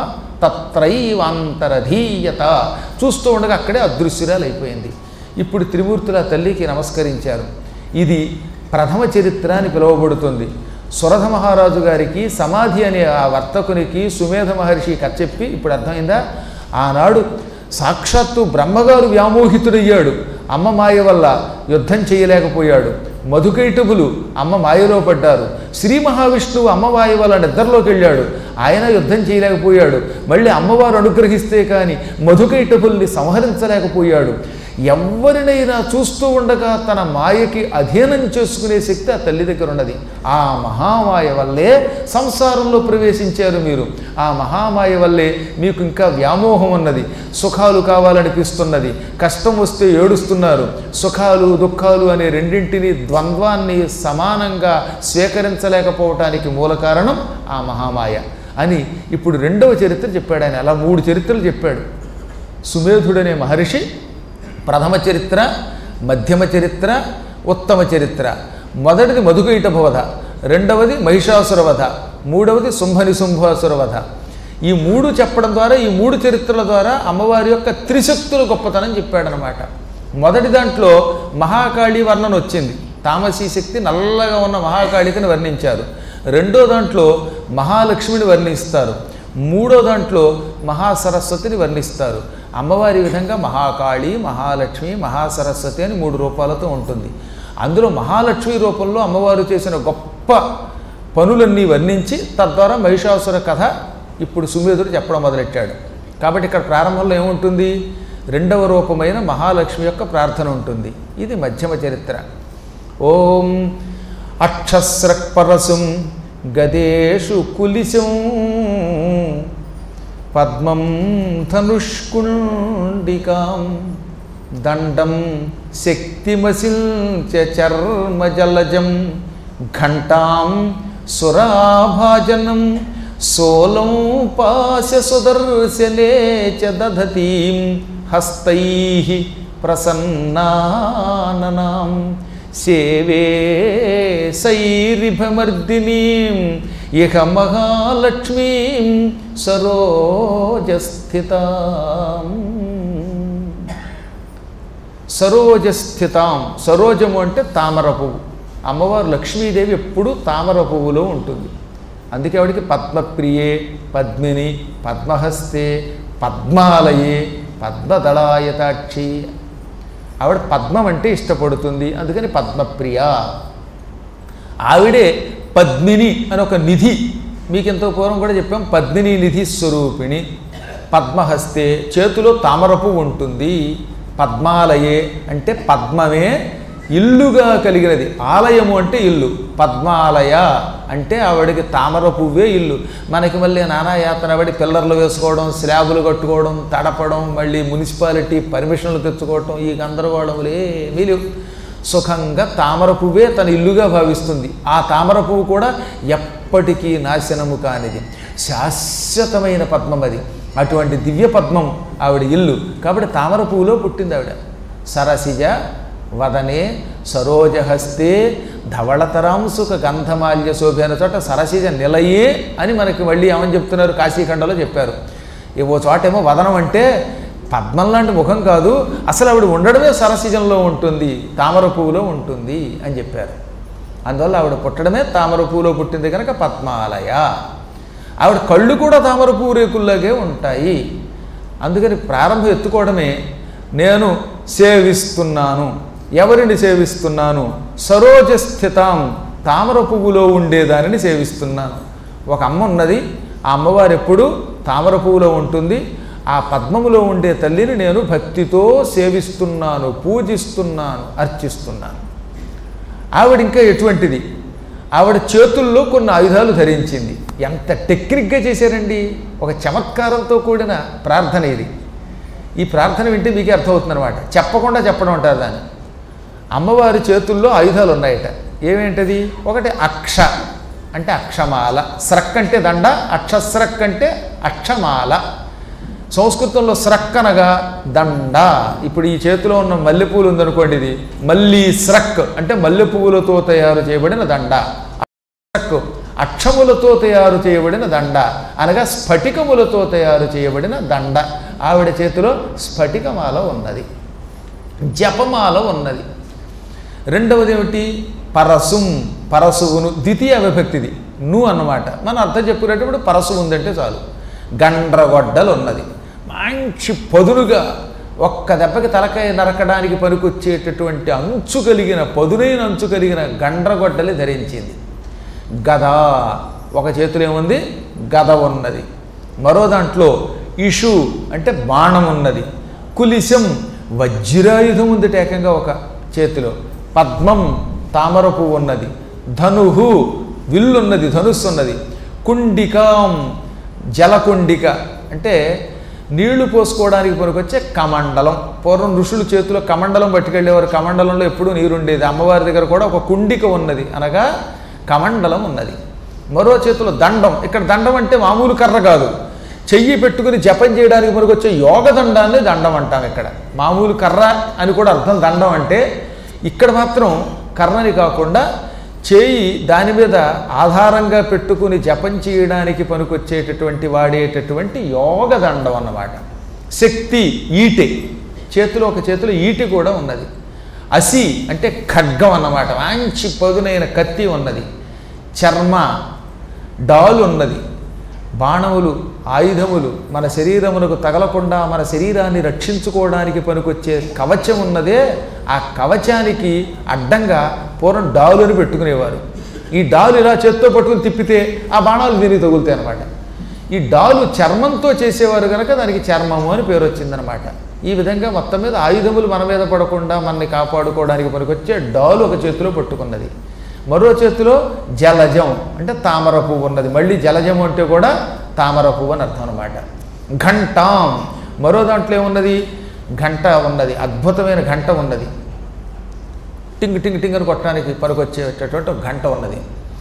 తత్రైవాంతరధీయత చూస్తూ ఉండగా అక్కడే అదృశ్యురాలు అయిపోయింది. ఇప్పుడు త్రిమూర్తుల తల్లికి నమస్కరించారు. ఇది ప్రథమ చరిత్ర అని పిలువబడుతుంది. సురథ మహారాజు గారికి సమాధి అనే ఆ వర్తకునికి సుమేధ మహర్షి కథ చెప్పి ఇప్పుడు అర్థమైందా. ఆనాడు సాక్షాత్తు బ్రహ్మగారు వ్యామోహితుడయ్యాడు, అమ్మ మాయ వల్ల యుద్ధం చేయలేకపోయాడు. మధుకైటభులు అమ్మ మాయలో పడ్డారు. శ్రీ మహావిష్ణువు అమ్మ మాయ వల్ల నిద్రలోకి వెళ్ళాడు, ఆయన యుద్ధం చేయలేకపోయాడు. మళ్ళీ అమ్మవారు అనుగ్రహిస్తే కానీ మధుకైటభుల్ని సంహరించలేకపోయాడు. ఎవరినైనా చూస్తూ ఉండగా తన మాయకి అధీనం చేసుకునే శక్తి ఆ తల్లి దగ్గర ఉన్నది. ఆ మహామాయ వల్లే సంసారంలో ప్రవేశించారు మీరు. ఆ మహామాయ వల్లే మీకు ఇంకా వ్యామోహం ఉన్నది, సుఖాలు కావాలనిపిస్తున్నది, కష్టం వస్తే ఏడుస్తున్నారు. సుఖాలు దుఃఖాలు అనే రెండింటినీ ద్వంద్వాన్ని సమానంగా స్వీకరించలేకపోవటానికి మూల కారణం ఆ మహామాయ అని ఇప్పుడు రెండవ చరిత్ర చెప్పాడు ఆయన. అలా 3 చరిత్రలు చెప్పాడు సుమేధుడనే మహర్షి. ప్రథమ చరిత్ర, మధ్యమ చరిత్ర, ఉత్తమ చరిత్ర. మొదటిది మధుకైటభవధ, రెండవది మహిషాసురవధ, మూడవది శుంభనిశుంభాసురవధ. ఈ 3 చెప్పడం ద్వారా, ఈ 3 చరిత్రల ద్వారా అమ్మవారి యొక్క త్రిశక్తుల గొప్పతనం చెప్పాడనమాట. మొదటి దాంట్లో మహాకాళి వర్ణన వచ్చింది. తామసీ శక్తి నల్లగా ఉన్న మహాకాళికని వర్ణించారు. రెండో దాంట్లో మహాలక్ష్మిని వర్ణిస్తారు. మూడో దాంట్లో మహాసరస్వతిని వర్ణిస్తారు. అమ్మవారి విధంగా మహాకాళి, మహాలక్ష్మి, మహాసరస్వతి అని 3 రూపాలతో ఉంటుంది. అందులో మహాలక్ష్మి రూపంలో అమ్మవారు చేసిన గొప్ప పనులన్నీ వర్ణించి తద్వారా మహిషాసుర కథ ఇప్పుడు సుమేధుడు చెప్పడం మొదలెట్టాడు. కాబట్టి ఇక్కడ ప్రారంభంలో ఏముంటుంది, రెండవ రూపమైన మహాలక్ష్మి యొక్క ప్రార్థన ఉంటుంది. ఇది మధ్యమ చరిత్ర. ఓం అక్షస్రక్పరసుం గదేషు కులిశం పద్మం ధనుష్కుండికాం దండం శక్తిమసిల్చ చర్మజలజం ఘంటాం సురాభాజనం సోలం పాశ సుదర్శనే చ దధతీం హస్తైః ప్రసన్నాననాం సేవే సైరిభమర్దినీం ఇహ మహాలక్ష్మీం సరోజస్థితాం. సరోజస్థితాం, సరోజము అంటే తామర పువ్వు. అమ్మవారు లక్ష్మీదేవి ఎప్పుడూ తామర పువ్వులో ఉంటుంది. అందుకే ఆవిడికి పద్మప్రియే, పద్మిని, పద్మహస్తే, పద్మాలయే, పద్మదళాయతాక్షి. ఆవిడ పద్మం అంటే ఇష్టపడుతుంది, అందుకని పద్మప్రియ. ఆవిడే పద్మిని అని ఒక నిధి, మీకు ఎంతో పూర్వం కూడా చెప్పాం, పద్మిని నిధి స్వరూపిణి. పద్మహస్తే, చేతిలో తామర పువ్వు ఉంటుంది. పద్మాలయే అంటే పద్మమే ఇల్లుగా కలిగినది. ఆలయము అంటే ఇల్లు. పద్మాలయ అంటే ఆవిడకి తామర పువ్వే ఇల్లు. మనకి మళ్ళీ నానా యాతన పడి పిల్లర్లు వేసుకోవడం, స్లాబులు కట్టుకోవడం, తడపడం, మళ్ళీ మున్సిపాలిటీ పర్మిషన్లు తెచ్చుకోవడం, ఈ గందరగోళములు ఏమీ లేవు. సుఖంగా తామర పువ్వే తన ఇల్లుగా భావిస్తుంది. ఆ తామర పువ్వు కూడా ఎప్పటికీ నాశనము కానిది, శాశ్వతమైన పద్మం అది. అటువంటి దివ్య పద్మం ఆవిడ ఇల్లు. కాబట్టి తామర పువ్వులో పుట్టింది ఆవిడ. సరసిజ వదనే సరోజహస్తే ధవళతరాంసుక గంధమాల్య శోభైన చోట సరసిజ నిలయే అని మనకి మళ్ళీ ఏమని చెప్తున్నారు, కాశీఖండలో చెప్పారు. ఓ చోటేమో వదనం అంటే పద్మం లాంటి ముఖం కాదు, అసలు ఆవిడ ఉండడమే సరసిజంలో ఉంటుంది, తామర పువ్వులో ఉంటుంది అని చెప్పారు. అందువల్ల ఆవిడ పుట్టడమే తామర పువ్వులో పుట్టింది కనుక పద్మాలయ. ఆవిడ కళ్ళు కూడా తామర పువ్వు రేకుల్లాగే ఉంటాయి. అందుకని ప్రారంభం ఎత్తుకోవడమే నేను సేవిస్తున్నాను. ఎవరిని సేవిస్తున్నాను? సరోజస్థితాం, తామర పువ్వులో ఉండేదానిని సేవిస్తున్నాను. ఒక అమ్మ ఉన్నది, ఆ అమ్మవారు ఎప్పుడూ తామర పువ్వులో ఉంటుంది. ఆ పద్మములో ఉండే తల్లిని నేను భక్తితో సేవిస్తున్నాను, పూజిస్తున్నాను, అర్చిస్తున్నాను. ఆవిడ ఇంకా ఎటువంటిది? ఆవిడ చేతుల్లో కొన్ని ఆయుధాలు ధరించింది. ఎంత టెక్నిక్గా చేశారండి! ఒక చమత్కారంతో కూడిన ప్రార్థన ఇది. ఈ ప్రార్థన వింటే మీకే అర్థమవుతుందన్నమాట. చెప్పకుండా చెప్పడం అంటారు దాన్ని. అమ్మవారి చేతుల్లో ఆయుధాలు ఉన్నాయట. ఏమేంటది? ఒకటి అక్ష అంటే అక్షమాల, స్రక్ అంటే దండ, అక్షస్రక్ అంటే అక్షమాల. సంస్కృతంలో స్రక్ అనగా దండ. ఇప్పుడు ఈ చేతిలో ఉన్న మల్లెపూలు ఉందనుకోండి, ఇది మల్లీ స్రక్ అంటే మల్లెపువ్వులతో తయారు చేయబడిన దండ. స్రక్ అక్షములతో తయారు చేయబడిన దండ అనగా స్ఫటికములతో తయారు చేయబడిన దండ. ఆవిడ చేతిలో స్ఫటికమాల ఉన్నది, జపమాల ఉన్నది. రెండవది ఏమిటి? పరశుం, పరశువును ద్వితీయ విభక్తిది, నువ్వు అన్నమాట. మనం అర్థం చెప్పుకునేటప్పుడు పరశు ఉందంటే చాలు. గండ్రగొడ్డలు ఉన్నది, మంచి పదునుగా ఒక్క దెబ్బకి తలకాయ నరకడానికి పనికొచ్చేటటువంటి అంచు కలిగిన, పదునైన అంచు కలిగిన గండ్రగొడ్డలి ధరించింది. గద, ఒక చేతిలో ఏముంది? గద ఉన్నది. మరో దాంట్లో ఇషు అంటే బాణం ఉన్నది. కులిశం వజ్రాయుధం ఉంది ఏకంగా ఒక చేతిలో. పద్మం తామర పువ్వు ఉన్నది. ధనుహు విల్లున్నది, ధనుస్సు ఉన్నది. కుండికాం జలకుండిక అంటే నీళ్లు పోసుకోవడానికి పనికొచ్చే కమండలం. పూర్వం ఋషులు చేతిలో కమండలం పట్టుకెళ్ళేవారు. కమండలంలో ఎప్పుడూ నీరుండేది. అమ్మవారి దగ్గర కూడా ఒక కుండిక ఉన్నది, అనగా కమండలం ఉన్నది. మరో చేతిలో దండం. ఇక్కడ దండం అంటే మామూలు కర్ర కాదు, చెయ్యి పెట్టుకుని జపం చేయడానికి పనికొచ్చే యోగ దండాన్ని దండం అంటాం. ఇక్కడ మామూలు కర్ర అని కూడా అర్థం దండం అంటే. ఇక్కడ మాత్రం కర్రని కాకుండా చేయి దాని మీద ఆధారంగా పెట్టుకుని జపం చేయడానికి పనికొచ్చేటటువంటి వాడేటటువంటి యోగదండం అన్నమాట. శక్తి ఈటె, చేతిలో ఒక చేతిలో ఈటె కూడా ఉన్నది. అసి అంటే ఖడ్గం అన్నమాట, మంచి పదునైన కత్తి ఉన్నది. చర్మ డాలు ఉన్నది. బాణములు, ఆయుధములు, మన శరీరమునకు తగలకుండా మన శరీరాన్ని రక్షించుకోవడానికి పనికొచ్చే కవచం ఉన్నదే, ఆ కవచానికి అడ్డంగా పూర్వం డాలుని పెట్టుకునేవారు. ఈ డాలు ఇలా చేత్తో పట్టుకుని తిప్పితే ఆ బాణాలు దీనికి తగులుతాయి అన్నమాట. ఈ డాలు చర్మంతో చేసేవారు కనుక దానికి చర్మము అని పేరు వచ్చిందనమాట. ఈ విధంగా మొత్తం మీద ఆయుధములు మన మీద పడకుండా మనల్ని కాపాడుకోవడానికి పనికొచ్చే డాలు ఒక చేతిలో పట్టుకున్నది. మరో చేతిలో జలజం అంటే తామర పువ్వు ఉన్నది. మళ్ళీ జలజం అంటే కూడా తామర పువ్వు అని అర్థం అనమాట. ఘంటాం, మరో దాంట్లో ఏమున్నది? ఘంట ఉన్నది, అద్భుతమైన ఘంట ఉన్నది, టింగ్ టింగ్ టింగ్ అని కొట్టడానికి పనికొచ్చేటటువంటి ఒక ఘంట ఉన్నది.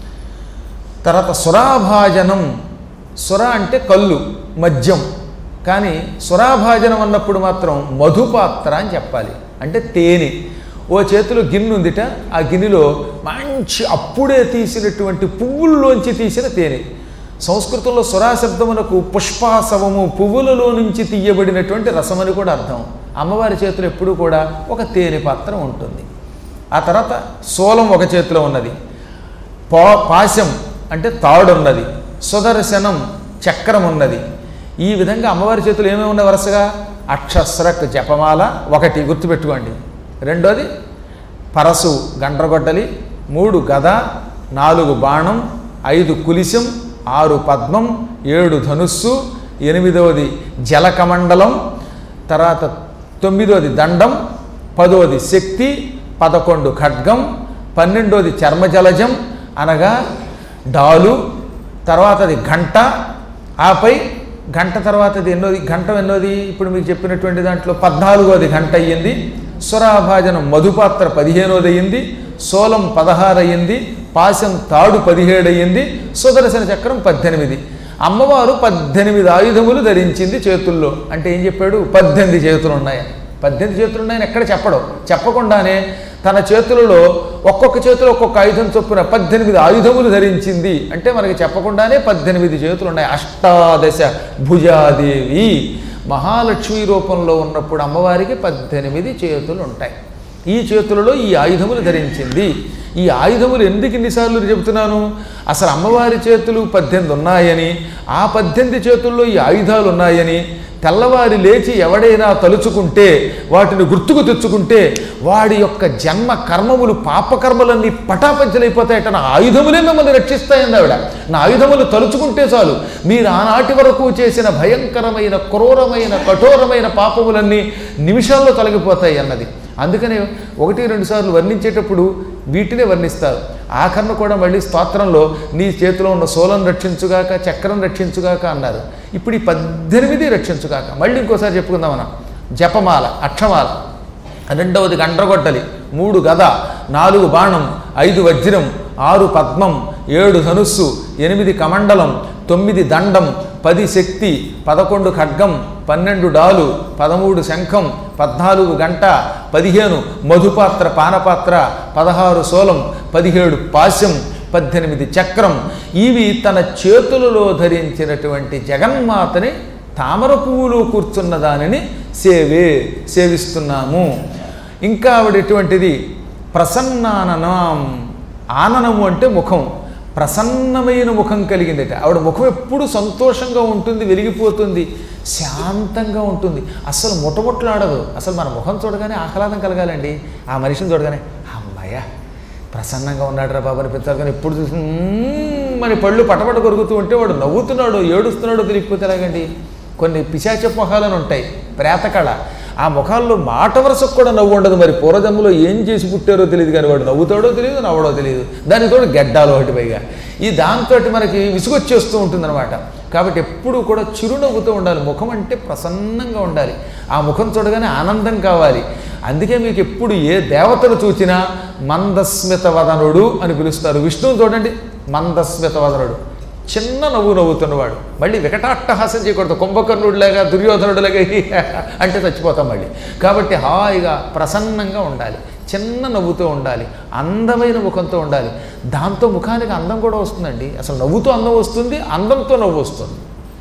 తర్వాత సురాభాజనం, సుర అంటే కళ్ళు, మద్యం, కానీ సురాభాజనం అన్నప్పుడు మాత్రం మధుపాత్ర అని చెప్పాలి, అంటే తేనె. ఓ చేతిలో గిన్నె ఉందిట, ఆ గిన్నెలో మంచి అప్పుడే తీసినటువంటి పువ్వుల్లోంచి తీసిన తేనె. సంస్కృతంలో సురాశబ్దమునకు పుష్పాసవము, పువ్వులలో నుంచి తీయబడినటువంటి రసమని కూడా అర్థం. అమ్మవారి చేతిలో ఎప్పుడూ కూడా ఒక తేనె పాత్ర ఉంటుంది. ఆ తర్వాత సోలం ఒక చేతిలో ఉన్నది, పాశం అంటే తాడున్నది, సుదర్శనం చక్రం ఉన్నది. ఈ విధంగా అమ్మవారి చేతులు ఏమేమి ఉన్నాయి వరుసగా? అక్షస్రక్ జపమాల ఒకటి గుర్తుపెట్టుకోండి, రెండోది పరసు గండ్రగొడ్డలి, 3 గద, 4 బాణం, 5 కులిశం, 6 పద్మం, 7 ధనుస్సు, 8వది జలకమండలం, తర్వాత 9వది దండం, 10వది శక్తి, 11 ఖడ్గం, 12వది చర్మజలజం అనగా డాలు, తర్వాతది ఘంట, ఆపై గంట తర్వాతది ఎన్నోది, ఘంటం ఎన్నోది ఇప్పుడు మీకు చెప్పినటువంటి దాంట్లో 14వది ఘంట అయ్యింది, సురాభాజనం మధుపాత్ర 15వది అయ్యింది, సోలం 16 అయ్యింది, పాశం తాడు 17 అయ్యింది, సుదర్శన చక్రం 18. అమ్మవారు 18 ఆయుధములు ధరించింది చేతుల్లో. అంటే ఏం చెప్పాడు? 18 చేతులు ఉన్నాయని. 18 చేతులు ఉన్నాయని ఎక్కడ చెప్పడం, చెప్పకుండానే తన చేతులలో ఒక్కొక్క చేతులు ఒక్కొక్క ఆయుధం చొప్పున 18 ఆయుధములు ధరించింది. అంటే మనకి చెప్పకుండానే 18 చేతులు ఉన్నాయి. అష్టాదశ భుజాదేవి మహాలక్ష్మి రూపంలో ఉన్నప్పుడు అమ్మవారికి 18 చేతులు ఉంటాయి. ఈ చేతులలో ఈ ఆయుధములు ధరించింది. ఈ ఆయుధములు ఎందుకు ఇన్నిసార్లు చెబుతున్నాను? అసలు అమ్మవారి చేతులు 18 ఉన్నాయని, ఆ 18 చేతుల్లో ఈ ఆయుధాలు ఉన్నాయని తెల్లవారి లేచి ఎవడైనా తలుచుకుంటే, వాటిని గుర్తుకు తెచ్చుకుంటే వాడి యొక్క జన్మ కర్మములు పాపకర్మలన్నీ పటాపంచలైపోతాయట. నా ఆయుధములే మిమ్మల్ని రక్షిస్తాయంది ఆవిడ. నా ఆయుధములు తలుచుకుంటే చాలు, మీరు ఆనాటి వరకు చేసిన భయంకరమైన క్రూరమైన కఠోరమైన పాపములన్నీ నిమిషాల్లో తొలగిపోతాయి అన్నది. అందుకనే 1-2 సార్లు వర్ణించేటప్పుడు వీటినే వర్ణిస్తారు. ఆఖరణ కూడా మళ్ళీ స్తోత్రంలో నీ చేతిలో ఉన్న సోలం రక్షించుగాక, చక్రం రక్షించుగాక అన్నారు. ఇప్పుడు ఈ 18 రక్షించుగాక. మళ్ళీ ఇంకోసారి చెప్పుకుందాం మనం. జపమాల, అక్షమాల, 2వది గండ్రగొడ్డలి, 3 గద, 4 బాణం, 5 వజ్రం, 6 పద్మం, 7 ధనుస్సు, 8 కమండలం, 9 దండం, 10 శక్తి, 11 ఖడ్గం, 12 డాలు, 13 శంఖం, 14 గంట, 15 మధుపాత్ర పానపాత్ర, 16 సోలం, 17 పాశం, 18 చక్రం. ఇవి తన చేతులలో ధరించినటువంటి జగన్మాతని తామర పువ్వులో కూర్చున్న దానిని సేవిస్తున్నాము. ఇంకా ఆవిడ ఎటువంటిది? ప్రసన్నాననం. ఆననము అంటే ముఖం, ప్రసన్నమైన ముఖం కలిగిందట. ఆవిడ ముఖం ఎప్పుడు సంతోషంగా ఉంటుంది, వెలిగిపోతుంది, శాంతంగా ఉంటుంది, అస్సలు ముట్టముట్లాడదు. అసలు మన ముఖం చూడగానే ఆహ్లాదం కలగాలండి. ఆ మనిషిని చూడగానే అమ్మాయ ప్రసన్నంగా ఉన్నాడు రా బాబు అనిపించాలి. కానీ ఎప్పుడు చూసి మన పళ్ళు పటపట కొరుకుతూ ఉంటే వాడు నవ్వుతున్నాడు ఏడుస్తున్నాడో తెలియకపోతే ఎలాగండి? కొన్ని పిశాచ మొహాలను ఉంటాయి, ప్రేతకళ. ఆ ముఖాల్లో మాట వరసకు కూడా నవ్వు ఉండదు. మరి పూర్వజన్మలో ఏం చేసి పుట్టారో తెలియదు, కానీ వాడు నవ్వుతాడో తెలియదు, నవ్వడో తెలియదు. దానితో గెడ్డాలు ఒకటి పైగా ఈ దాంతో మనకి విసుగొచ్చేస్తూ ఉంటుందన్నమాట. కాబట్టి ఎప్పుడూ కూడా చిరునవ్వుతూ ఉండాలి. ముఖం అంటే ప్రసన్నంగా ఉండాలి. ఆ ముఖం చూడగానే ఆనందం కావాలి. అందుకే మీకు ఎప్పుడు ఏ దేవతను చూచినా మందస్మిత వదనుడు అని పిలుస్తారు. విష్ణువుని చూడండి, మందస్మిత వదనుడు, చిన్న నవ్వు నవ్వుతున్నవాడు. మళ్ళీ వికటాట్టహాసం చేయకూడదు, కుంభకర్ణుడిలాగా దుర్యోధనుడిలాగా అంటే చచ్చిపోతాం మళ్ళీ. కాబట్టి హాయిగా ప్రసన్నంగా ఉండాలి, చిన్న నవ్వుతూ ఉండాలి, అందమైన ముఖంతో ఉండాలి. దాంతో ముఖానికి అందం కూడా వస్తుందండి. అసలు నవ్వుతో అందం వస్తుంది, అందంతో నవ్వు వస్తుంది.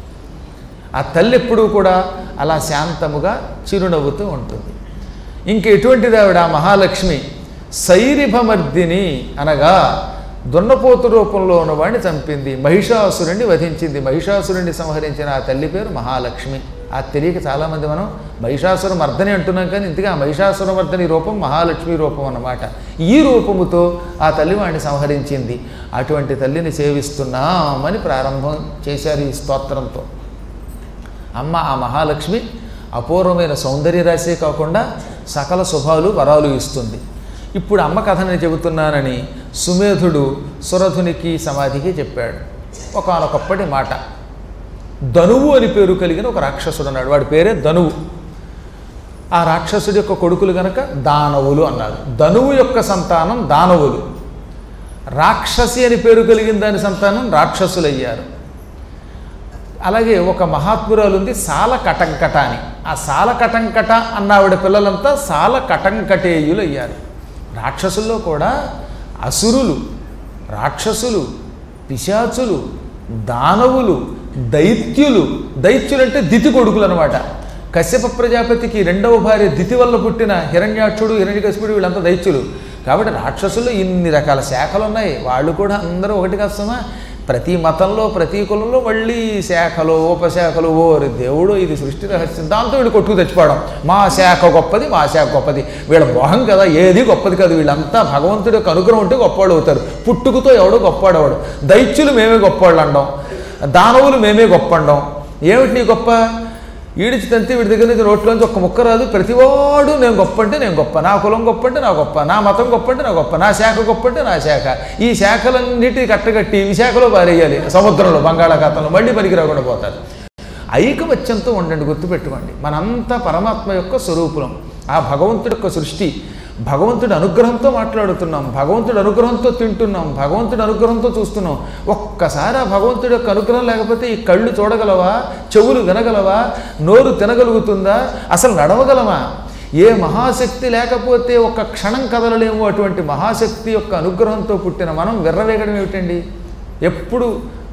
ఆ తల్లి ఎప్పుడూ కూడా అలా శాంతముగా చిరునవ్వుతూ ఉంటుంది. ఇంక ఎటువంటిది ఆవిడ? మహాలక్ష్మి. శైరిభమర్దిని అనగా దున్నపోతు రూపంలో ఉన్నవాడిని చంపింది, మహిషాసురుణ్ణి వధించింది. మహిషాసురుణ్ణి సంహరించిన ఆ తల్లి పేరు మహాలక్ష్మి. ఆ తెలియక చాలామంది మనం మహిషాసుర మర్దని అంటున్నాం, కానీ ఇంతగా ఆ మహిషాసుర మర్దని రూపం మహాలక్ష్మి రూపం అన్నమాట. ఈ రూపముతో ఆ తల్లి వాడిని సంహరించింది. అటువంటి తల్లిని సేవిస్తున్నామని ప్రారంభం చేశారు ఈ స్తోత్రంతో. అమ్మ ఆ మహాలక్ష్మి అపూర్వమైన సౌందర్య రాశే కాకుండా సకల శుభాలు వరాలు ఇస్తుంది. ఇప్పుడు అమ్మ కథ నేను చెబుతున్నానని సుమేధుడు సురధునికి సమాధికి చెప్పాడు. ఒకానొకప్పటి మాట. ధనువు అని పేరు కలిగిన ఒక రాక్షసుడు ఉన్నాడు. వాడి పేరే ధనువు. ఆ రాక్షసుడి యొక్క కొడుకులు గనక దానవులు అన్నారు. ధనువు యొక్క సంతానం దానవులు, రాక్షసి అని పేరు కలిగిన దాని సంతానం రాక్షసులయ్యారు. అలాగే ఒక మహాత్మురాలు ఉంది సాల కటంకట అని. ఆ సాల కటంకట అన్న ఆవిడ పిల్లలంతా సాల కటంకటేయులు అయ్యారు. రాక్షసుల్లో కూడా అసురులు, రాక్షసులు, పిశాచులు, దానవులు, దైత్యులు. దైత్యులు అంటే దితి కొడుకులు అనమాట. కశ్యప ప్రజాపతికి రెండవ భార్య దితి వల్ల పుట్టిన హిరణ్యాక్షుడు, హిరణ్యకశిపుడు వీళ్ళంతా దైత్యులు. కాబట్టి రాక్షసుల్లో ఇన్ని రకాల శాఖలు ఉన్నాయి. వాళ్ళు కూడా అందరూ ఒకటి కష్టమా? ప్రతి మతంలో ప్రతి కులంలో మళ్ళీ శాఖలు ఉపశాఖలు. ఓరి దేవుడు, ఇది సృష్టి రహస్యం. దాంతో వీళ్ళు కొట్టుకు తెచ్చిపోవడం, మా శాఖ గొప్పది, మా శాఖ గొప్పది. వీళ్ళ మొహం కదా, ఏది గొప్పది కాదు. వీళ్ళంతా భగవంతుడి యొక్క అనుగ్రహం ఉంటే గొప్పవాడు అవుతారు. పుట్టుకతో ఎవడో గొప్పవాడవాడు. దైత్యులు మేమే గొప్పవాళ్ళు అనడం, దానవులు మేమే గొప్ప అనడం. ఏమిటి నీ గొప్ప? ఈడిచి తంతే వీడి దగ్గర నుంచి నోట్లోంచి ఒక్క ముక్క రాదు. ప్రతివాడు నేను గొప్ప అంటే నేను గొప్ప, నా కులం గొప్ప అంటే నా గొప్ప, నా మతం గొప్ప అంటే నా గొప్ప, నా శాఖ గొప్ప అంటే నా శాఖ. ఈ శాఖలన్నిటి కట్టగట్టి విశాఖలో పారేయాలి సముద్రంలో, బంగాళాఖాతంలో, మళ్ళీ పనికి రాకుండా పోతారు. ఐకమత్యంతో ఉండండి, గుర్తుపెట్టుకోండి. మనంతా పరమాత్మ యొక్క స్వరూపులం. ఆ భగవంతుడి యొక్క సృష్టి, భగవంతుడి అనుగ్రహంతో మాట్లాడుతున్నాం, భగవంతుడి అనుగ్రహంతో తింటున్నాం, భగవంతుడి అనుగ్రహంతో చూస్తున్నాం. ఒక్కసారి ఆ భగవంతుడి యొక్క అనుగ్రహం లేకపోతే ఈ కళ్ళు చూడగలవా, చెవులు వినగలవా, నోరు తినగలుగుతుందా, అసలు నడవగలమా? ఏ మహాశక్తి లేకపోతే ఒక్క క్షణం కదలలేము. అటువంటి మహాశక్తి యొక్క అనుగ్రహంతో పుట్టిన మనం విర్రవేగడం ఏమిటండి? ఎప్పుడు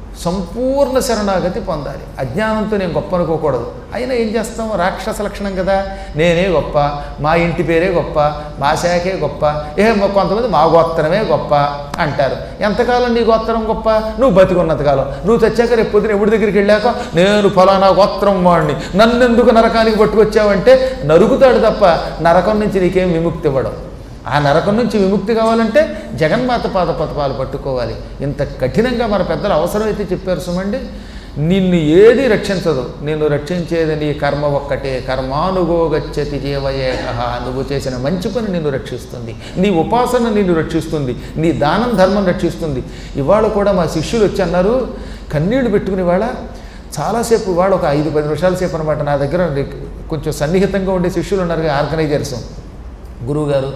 సంపూర్ణ శరణాగతి పొందాలి. అజ్ఞానంతో నేను గొప్ప అనుకోకూడదు. అయినా ఏం చేస్తాం? రాక్షస లక్షణం కదా, నేనే గొప్ప, మా ఇంటి పేరే గొప్ప, మా శాఖే గొప్ప, కొంతమంది మా గోత్రమే గొప్ప అంటారు. ఎంతకాలం నీ గోత్రం గొప్ప? నువ్వు బతికున్నంతకాలం. నువ్వు తెచ్చాక రేపు పొద్దున ఎవరి దగ్గరికి వెళ్ళాక నేను ఫలానా గోత్రం వాడిని, నన్నెందుకు నరకానికి పట్టుకొచ్చావంటే నరుకుతాడు తప్ప నరకం నుంచి నీకేం విముక్తి ఇవ్వడం. ఆ నరకం నుంచి విముక్తి కావాలంటే జగన్మాత పాదపద్మాలు పట్టుకోవాలి. ఇంత కఠినంగా మన పెద్దలు అవసరమైతే చెప్పారు సుమండి. నిన్ను ఏది రక్షించదు, నిన్ను రక్షించేది నీ కర్మ ఒక్కటే. కర్మానుగో గచ్చతి జీవయేకః. నువ్వు చేసిన మంచి పని నిన్ను రక్షిస్తుంది, నీ ఉపాసన నిన్ను రక్షిస్తుంది, నీ దానం ధర్మం రక్షిస్తుంది. ఇవాళ కూడా మా శిష్యులు వచ్చి అన్నారు, కన్నీళ్లు పెట్టుకుని ఇవాళ చాలాసేపు, ఇవాళ ఒక 5-10 నిమిషాల సేపు అనమాట. నా దగ్గర కొంచెం సన్నిహితంగా ఉండే శిష్యులు ఉన్నారు, ఆర్గనైజర్స్. గురువుగారు,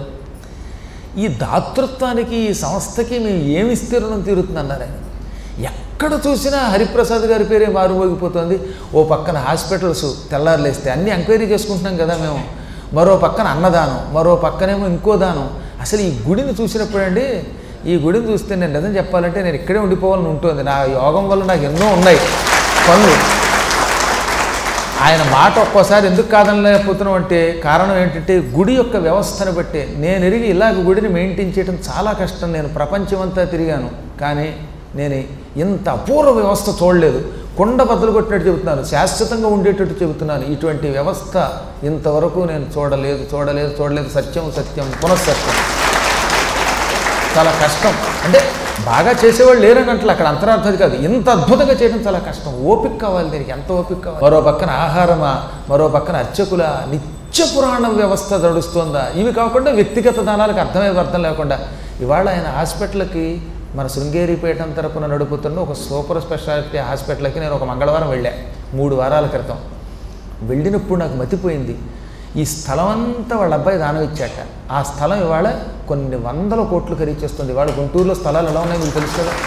ఈ దాతృత్వానికి, ఈ సంస్థకి మేము ఏమి ఇస్తీర్ణం తీరుతుందన్నారు ఆయన. ఎక్కడ చూసినా హరిప్రసాద్ గారి పేరే మారుమోగిపోతుంది. ఓ పక్కన హాస్పిటల్స్ తెల్లారులేస్తే అన్నీ ఎంక్వైరీ చేసుకుంటున్నాం కదా మేము, మరో పక్కన అన్నదానం, మరో పక్కనేమో ఇంకో దానం. అసలు ఈ గుడిని చూసినప్పుడండి, ఈ గుడిని చూస్తే నేను నిజం చెప్పాలంటే నేను ఇక్కడే ఉండిపోవాలని ఉంటుంది. నా యోగం వల్ల నాకు ఎన్నో ఉన్నాయి పనులు. ఆయన మాట ఒక్కోసారి ఎందుకు కాదనలేకపోతున్నాం అంటే కారణం ఏంటంటే గుడి యొక్క వ్యవస్థను బట్టే. నేను ఎరిగి ఇలాగ గుడిని మెయింటైన్ చేయడం చాలా కష్టం. నేను ప్రపంచమంతా తిరిగాను, కానీ నేను ఇంత అపూర్వ వ్యవస్థ చూడలేదు. కొండ బద్దలు కొట్టినట్టు చెబుతున్నాను, శాశ్వతంగా ఉండేటట్టు చెబుతున్నాను. ఇటువంటి వ్యవస్థ ఇంతవరకు నేను చూడలేదు. సత్యం సత్యం పునఃసత్యం. చాలా కష్టం. అంటే బాగా చేసేవాళ్ళు లేరని అంటే అక్కడ అంతరార్థది కాదు, ఇంత అద్భుతంగా చేయడం చాలా కష్టం. ఓపిక కావాలి దీనికి, ఎంత ఓపిక కావాలి. మరో పక్కన ఆహారమా, మరో పక్కన అర్చకుల నిత్య పురాణ వ్యవస్థ నడుస్తుందా, ఇవి కాకుండా వ్యక్తిగత దానాలకు అర్థం లేకుండా. ఇవాళ ఆయన హాస్పిటల్కి, మన శృంగేరిపేటం తరపున నడుపుతున్న ఒక సూపర్ స్పెషాలిటీ హాస్పిటల్కి నేను ఒక మంగళవారం వెళ్ళా, 3 వారాల క్రితం. వెళ్ళినప్పుడు నాకు మతిపోయింది. ఈ స్థలం అంతా వాళ్ళ అబ్బాయి దానం ఇచ్చాట. ఆ స్థలం ఇవాళ కొన్ని 100 కోట్లు ఖరీదు చేస్తుంది. ఇవాళ గుంటూరులో స్థలాలు ఎలా ఉన్నాయి మీకు తెలుసు కదా.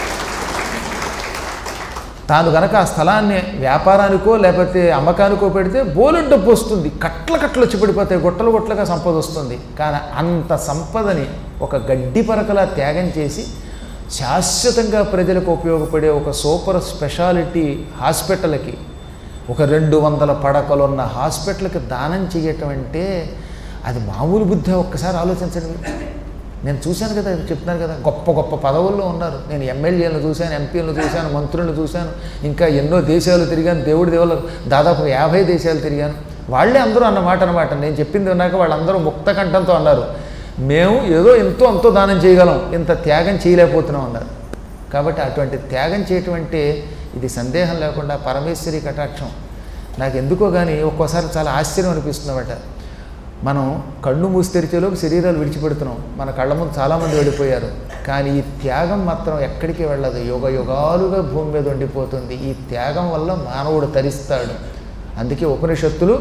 తాను కనుక ఆ స్థలాన్ని వ్యాపారానికో లేకపోతే అమ్మకానికో పెడితే బోలెడు డబ్బు వస్తుంది, కట్టలు వచ్చి పడిపోతాయి, గుట్టలుగా సంపద వస్తుంది. కానీ అంత సంపదని ఒక గడ్డి పరకలా త్యాగం చేసి శాశ్వతంగా ప్రజలకు ఉపయోగపడే ఒక సూపర్ స్పెషాలిటీ హాస్పిటల్కి, ఒక 200 పడకలున్న హాస్పిటల్కి దానం చేయటం అంటే అది మామూలు బుద్ధి. ఒక్కసారి ఆలోచించండి. నేను చూశాను కదా, చెప్తున్నాను కదా, గొప్ప పదవుల్లో ఉన్నారు. నేను ఎమ్మెల్యేలను చూశాను, ఎంపీలను చూశాను, మంత్రులను చూశాను, ఇంకా ఎన్నో దేశాలు తిరిగాను. దేవుడి దేవుళ్ళు దాదాపు 50 దేశాలు తిరిగాను. వాళ్ళే అందరూ అన్నమాట. నేను చెప్పింది విన్నాక వాళ్ళందరూ ముక్త కంఠంతో అన్నారు, మేము ఏదో అంతో దానం చేయగలం, ఇంత త్యాగం చేయలేకపోతున్నాం అన్నారు. కాబట్టి అటువంటి త్యాగం చేయటం అంటే ఇది సందేహం లేకుండా పరమేశ్వరి కటాక్షం. నాకు ఎందుకో కానీ ఒక్కోసారి చాలా ఆశ్చర్యం అనిపిస్తుందన్నమాట. మనం కళ్ళు మూసి తెరిచేలోకి శరీరాలు విడిచిపెడుతున్నాం, మన కళ్ళ ముందు చాలామంది వెళ్ళిపోయారు, కానీ ఈ త్యాగం మాత్రం ఎక్కడికి వెళ్ళదు, యుగాలుగా భూమి మీద ఉండిపోతుంది. ఈ త్యాగం వల్ల మానవుడు తరిస్తాడు. అందుకే ఉపనిషత్తులు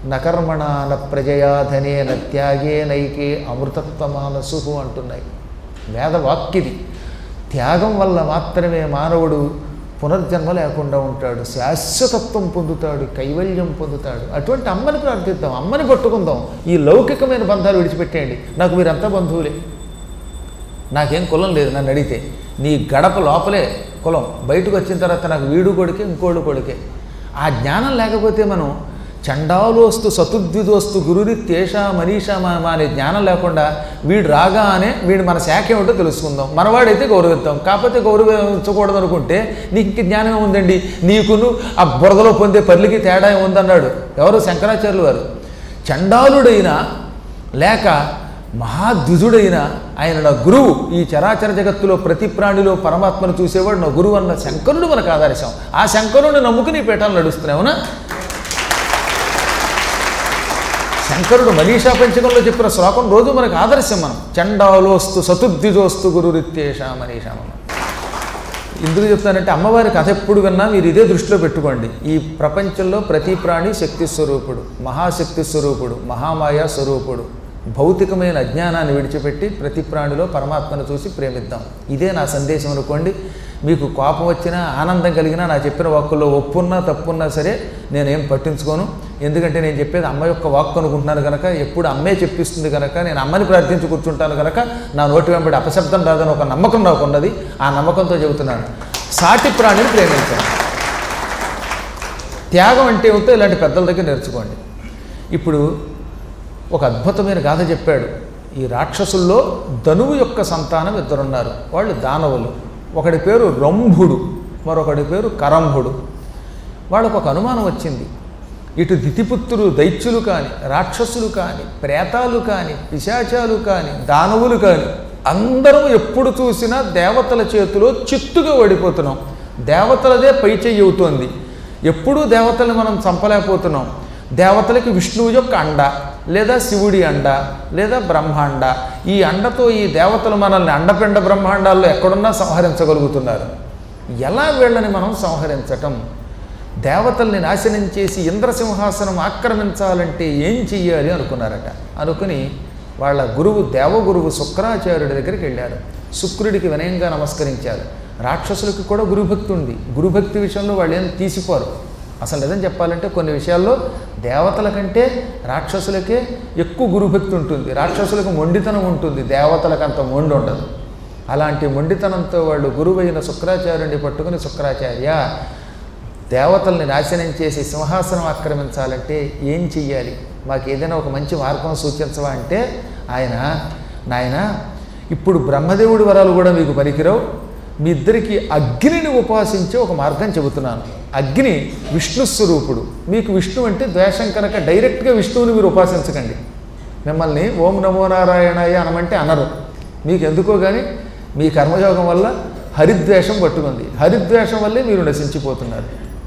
నకర్మణ న ప్రజయాధనే త్యాగే నైకే అమృతత్వమానసు అంటున్నాయి వేదవాక్యది. త్యాగం వల్ల మాత్రమే మానవుడు పునర్జన్మ లేకుండా ఉంటాడు, శాశ్వతత్వం పొందుతాడు, కైవల్యం పొందుతాడు. అటువంటి అమ్మని ప్రార్థిద్దాం, అమ్మని పట్టుకుందాం. ఈ లౌకికమైన బంధాలు విడిచిపెట్టేయండి. నాకు మీరంతా బంధువులే, నాకేం కులం లేదు. నన్ను అడిగితే నీ గడప లోపలే కులం, బయటకు వచ్చిన తర్వాత నాకు వీడు కొడుకే ఇంకోడు కొడుకే. ఆ జ్ఞానం లేకపోతే మనం చండాలోస్తు సతుద్విదోస్తు గురురిత్యేషా మనీషా మామ అనే జ్ఞానం లేకుండా వీడు రాగానే వీడు మన శాఖ ఏమిటో తెలుసుకుందాం, మనవాడైతే గౌరవిద్దాం. కాకపోతే గౌరవించకూడదు అనుకుంటే నీకు ఇంక జ్ఞానం ఏముందండి, నీకును ఆ బురదలో పొందే పర్లికి తేడా ఏముందన్నాడు ఎవరు? శంకరాచార్యులు వారు. చండాలుడైన లేక మహాద్విజుడైన ఆయన నా గురువు, ఈ చరాచర జగత్తులో ప్రతి ప్రాణిలో పరమాత్మను చూసేవాడు నా గురువు అన్న శంకరుడు మనకు ఆదర్శం. ఆ శంకరుడిని నమ్ముకుని పీఠాలు నడుస్తున్నావునా? శంకరుడు మనీషా పంచకంలో చెప్పిన శ్లోకం రోజు మనకు ఆదర్శం. మనం చండాలోస్తు సతుద్విజోస్తు గురురిత్యేషా మనీషా. ఎందుకు చెప్తానంటే అమ్మవారి కథ ఎప్పుడు విన్నా మీరు ఇదే దృష్టిలో పెట్టుకోండి. ఈ ప్రపంచంలో ప్రతి ప్రాణి శక్తి స్వరూపుడు, మహాశక్తి స్వరూపుడు, మహామాయా స్వరూపుడు. భౌతికమైన అజ్ఞానాన్ని విడిచిపెట్టి ప్రతి ప్రాణిలో పరమాత్మను చూసి ప్రేమిద్దాం. ఇదే నా సందేశం అనుకోండి. మీకు కోపం వచ్చినా ఆనందం కలిగినా నా చెప్పిన వాక్కుల్లో ఒప్పున్నా తప్పున్నా సరే నేనేం పట్టించుకోను. ఎందుకంటే నేను చెప్పేది అమ్మ యొక్క వాక్కు అనుకుంటున్నాను కనుక, ఎప్పుడు అమ్మే చెప్పిస్తుంది కనుక, నేను అమ్మని ప్రార్థించి కూర్చుంటాను కనుక నా నోటి వెంబడి అపశబ్దం రాదని ఒక నమ్మకం నాకు ఉన్నది. ఆ నమ్మకంతో చెబుతున్నాను, సాటి ప్రాణిని ప్రేమించండి. త్యాగం అంటే ఏమిటో ఇలాంటి పెద్దల దగ్గర నేర్చుకోండి. ఇప్పుడు ఒక అద్భుతమైన గాథ చెప్పాడు. ఈ రాక్షసుల్లో ధనువు యొక్క సంతానం ఇద్దరున్నారు. వాళ్ళు దానవులు. ఒకడి పేరు రంభుడు, మరొకడి పేరు కరంభుడు. వాళ్ళకు ఒక అనుమానం వచ్చింది. ఇటు దితిపుత్రులు దైత్యులు కానీ, రాక్షసులు కానీ, ప్రేతాలు కానీ, పిశాచాలు కానీ, దానవులు కానీ అందరం ఎప్పుడు చూసినా దేవతల చేతిలో చిత్తుగా ఓడిపోతున్నాం. దేవతలదే పై చెయ్యి అవుతోంది. ఎప్పుడూ దేవతల్ని మనం చంపలేకపోతున్నాం. దేవతలకి విష్ణువు యొక్క అండ, లేదా శివుడి అండ, లేదా బ్రహ్మాండ. ఈ అండతో ఈ దేవతలు మనల్ని అండపిండ బ్రహ్మాండాల్లో ఎక్కడున్నా సంహరించగలుగుతున్నారు. ఎలా వీళ్ళని మనం సంహరించటం? దేవతల్ని నాశనం చేసి ఇంద్రసింహాసనం ఆక్రమించాలంటే ఏం చెయ్యాలి అనుకున్నారట. అనుకుని వాళ్ళ గురువు దేవగురువు శుక్రాచార్యుడి దగ్గరికి వెళ్ళారు. శుక్రుడికి వినయంగా నమస్కరించారు. రాక్షసులకి కూడా గురుభక్తి ఉంది. గురుభక్తి విషయంలో వాళ్ళు ఏం తీసిపోరు. అసలు నిజం చెప్పాలంటే కొన్ని విషయాల్లో దేవతల కంటే రాక్షసులకే ఎక్కువ గురుభక్తి ఉంటుంది. రాక్షసులకు మొండితనం ఉంటుంది, దేవతలకు అంత మొండి ఉండదు. అలాంటి మొండితనంతో వాళ్ళు గురువైన శుక్రాచార్యుడిని పట్టుకుని, శుక్రాచార్య, దేవతల్ని నాశనం చేసి సింహాసనం ఆక్రమించాలంటే ఏం చెయ్యాలి, మాకు ఏదైనా ఒక మంచి మార్గం సూచించవా అంటే ఆయన, నాయన ఇప్పుడు బ్రహ్మదేవుడి వరాలు కూడా మీకు పనికిరావు, మీ ఇద్దరికి అగ్నిని ఉపాసించే ఒక మార్గం చెబుతున్నాను. అగ్ని విష్ణు స్వరూపుడు. మీకు విష్ణు అంటే ద్వేషం కనుక డైరెక్ట్గా విష్ణువుని మీరు ఉపాసించకండి. మిమ్మల్ని ఓం నమో నారాయణాయ అనమంటే అనరు. మీకు ఎందుకో కానీ మీ కర్మయోగం వల్ల హరిద్వేషం పట్టుకుంది. హరిద్వేషం వల్లే మీరు నశించిపోతున్నారు.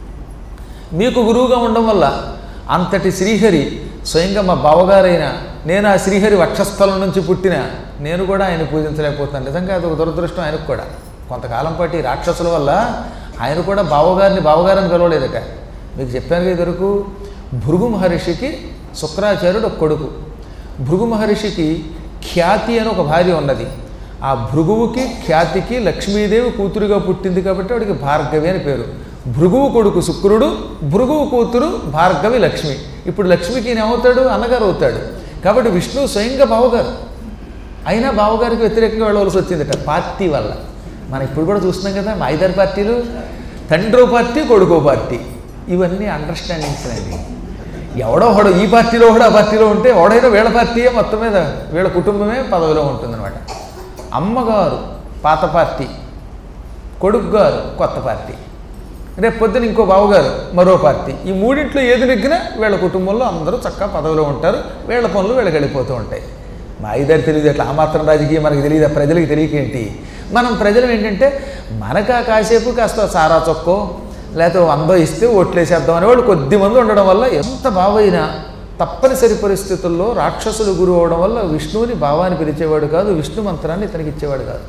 మీకు గురువుగా ఉండడం వల్ల అంతటి శ్రీహరి స్వయంగా మా బావగారైన నేను ఆ శ్రీహరి వక్షస్థలం నుంచి పుట్టిన నేను కూడా ఆయన పూజించలేకపోతున్నాను. నిజంగా అది ఒక దురదృష్టం ఆయనకు కూడా. కొంతకాలం పాటు ఈ రాక్షసుల వల్ల ఆయన కూడా బావగారిని పిలవలేదట. మీకు చెప్పాను ఇదివరకు, భృగు మహర్షికి శుక్రాచార్యుడు ఒక కొడుకు. భృగు మహర్షికి ఖ్యాతి అని ఒక భార్య ఉన్నది. ఆ భృగువుకి ఖ్యాతికి లక్ష్మీదేవి కూతురుగా పుట్టింది కాబట్టి వాడికి భార్గవి అని పేరు. భృగువు కొడుకు శుక్రుడు, భృగువు కూతురు భార్గవి లక్ష్మి. ఇప్పుడు లక్ష్మికి ఏమవుతాడు? అన్నగారు అవుతాడు. కాబట్టి విష్ణువు స్వయంగా బావగారు. అయినా బావగారికి వ్యతిరేకంగా వెళ్ళవలసి వచ్చిందట పార్టీ వల్ల. మనం ఇప్పుడు కూడా చూస్తున్నాం కదా, మా 5 పార్టీలు, తండ్రో పార్టీ కొడుకో పార్టీ. ఇవన్నీ అండర్స్టాండింగ్స్ అండి. ఎవడో ఒకడు ఈ పార్టీలో ఒకడు ఆ పార్టీలో ఉంటే ఎవడైనా వీళ్ళ పార్టీయే మొత్తం మీద వీళ్ళ కుటుంబమే పదవిలో ఉంటుందన్నమాట. అమ్మగారు పాత పార్టీ, కొడుకు గారు కొత్త పార్టీ, రేపు పొద్దున ఇంకో బావగారు మరో పార్టీ. ఈ మూడింట్లో ఏది నెగ్గినా వీళ్ళ కుటుంబంలో అందరూ చక్కగా పదవిలో ఉంటారు. వీళ్ళ పనులు వీళ్ళకి వెళ్ళిపోతూ ఉంటాయి. మా 5 తెలియదు ఎట్లా, ఆ మాత్రం రాజకీయం మనకి తెలియదు, ప్రజలకు తెలియకేంటి. మనం ప్రజలు ఏంటంటే మనకు కాసేపు కాస్త సారా చొక్కో లేకపోతే 100 ఇస్తే ఓట్లేసేద్దాం అనేవాళ్ళు కొద్దిమంది ఉండడం వల్ల ఎంత బావైనా తప్పనిసరి పరిస్థితుల్లో రాక్షసులు గురువు అవడం వల్ల విష్ణువుని భావాన్ని పిలిచేవాడు కాదు, విష్ణు మంత్రాన్ని ఇతనికి ఇచ్చేవాడు కాదు.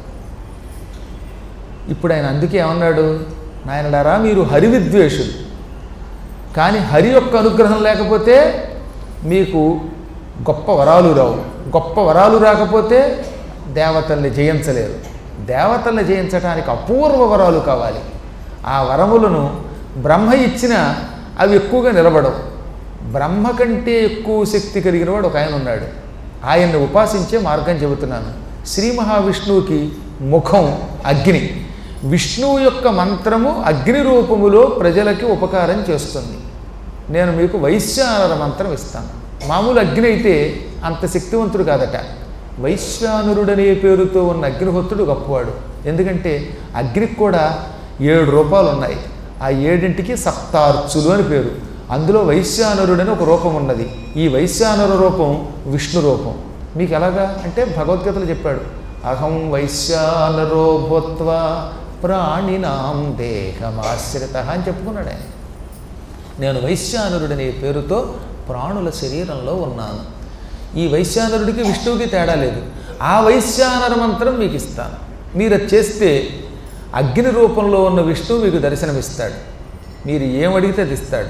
ఇప్పుడు ఆయన అందుకే ఏమన్నాడు, నాయనడారా మీరు హరి విద్వేషులు, కానీ హరి యొక్క అనుగ్రహం లేకపోతే మీకు గొప్ప వరాలు రావు. గొప్ప వరాలు రాకపోతే దేవతల్ని జయించలేరు. దేవతల్ని జయించడానికి అపూర్వ వరాలు కావాలి. ఆ వరములను బ్రహ్మ ఇచ్చినా అవి ఎక్కువగా నిలబడవు. బ్రహ్మ కంటే ఎక్కువ శక్తి కలిగిన వాడు ఒక ఆయన ఉన్నాడు. ఆయన్ని ఉపాసించే మార్గం చెబుతున్నాను. శ్రీ మహావిష్ణువుకి ముఖం అగ్ని. విష్ణువు యొక్క మంత్రము అగ్ని రూపములో ప్రజలకి ఉపకారం చేస్తుంది. నేను మీకు వైశ్వానర మంత్రం ఇస్తాను. మామూలు అగ్ని అయితే అంత శక్తివంతుడు కాదట. వైశ్వానరుడనే పేరుతో ఉన్న అగ్నిహోత్రుడు గొప్పవాడు. ఎందుకంటే అగ్నికి కూడా 7 రూపాలు ఉన్నాయి. ఆ 7ంటికి సప్తార్చులు అని పేరు. అందులో వైశ్వానరుడని ఒక రూపం ఉన్నది. ఈ వైశ్వానర రూపం విష్ణు రూపం. మీకు ఎలాగా అంటే భగవద్గీతలో చెప్పాడు, అహం వైశ్వానరో భూత్వా ప్రాణినాం దేహమాశ్రిత అని చెప్పుకున్నాడు ఆయన. నేను వైశ్వానరుడనే పేరుతో ప్రాణుల శరీరంలో ఉన్నాను. ఈ వైశ్వానరుడికి విష్ణువుకి తేడా లేదు. ఆ వైశ్వానర మంత్రం మీకు ఇస్తాను. మీరు అది చేస్తే అగ్ని రూపంలో ఉన్న విష్ణువు మీకు దర్శనమిస్తాడు. మీరు ఏమడిగితే అది ఇస్తాడు.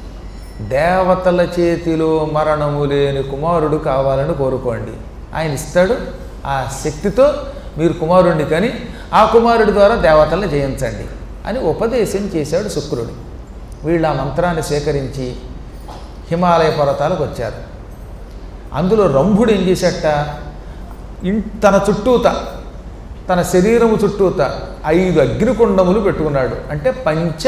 దేవతల చేతిలో మరణము లేని కుమారుడు కావాలని కోరుకోండి, ఆయన ఇస్తాడు. ఆ శక్తితో మీరు కుమారుడిని కానీ ఆ కుమారుడి ద్వారా దేవతల్ని జయించండి అని ఉపదేశం చేశాడు శుక్రుడు. వీళ్ళు ఆ మంత్రాన్ని స్వీకరించి హిమాలయ పర్వతాలకు వచ్చారు. అందులో రంభుడు ఏం చేశాట, తన చుట్టూత, తన శరీరము చుట్టూత 5 అగ్నికుండములు పెట్టుకున్నాడు. అంటే పంచ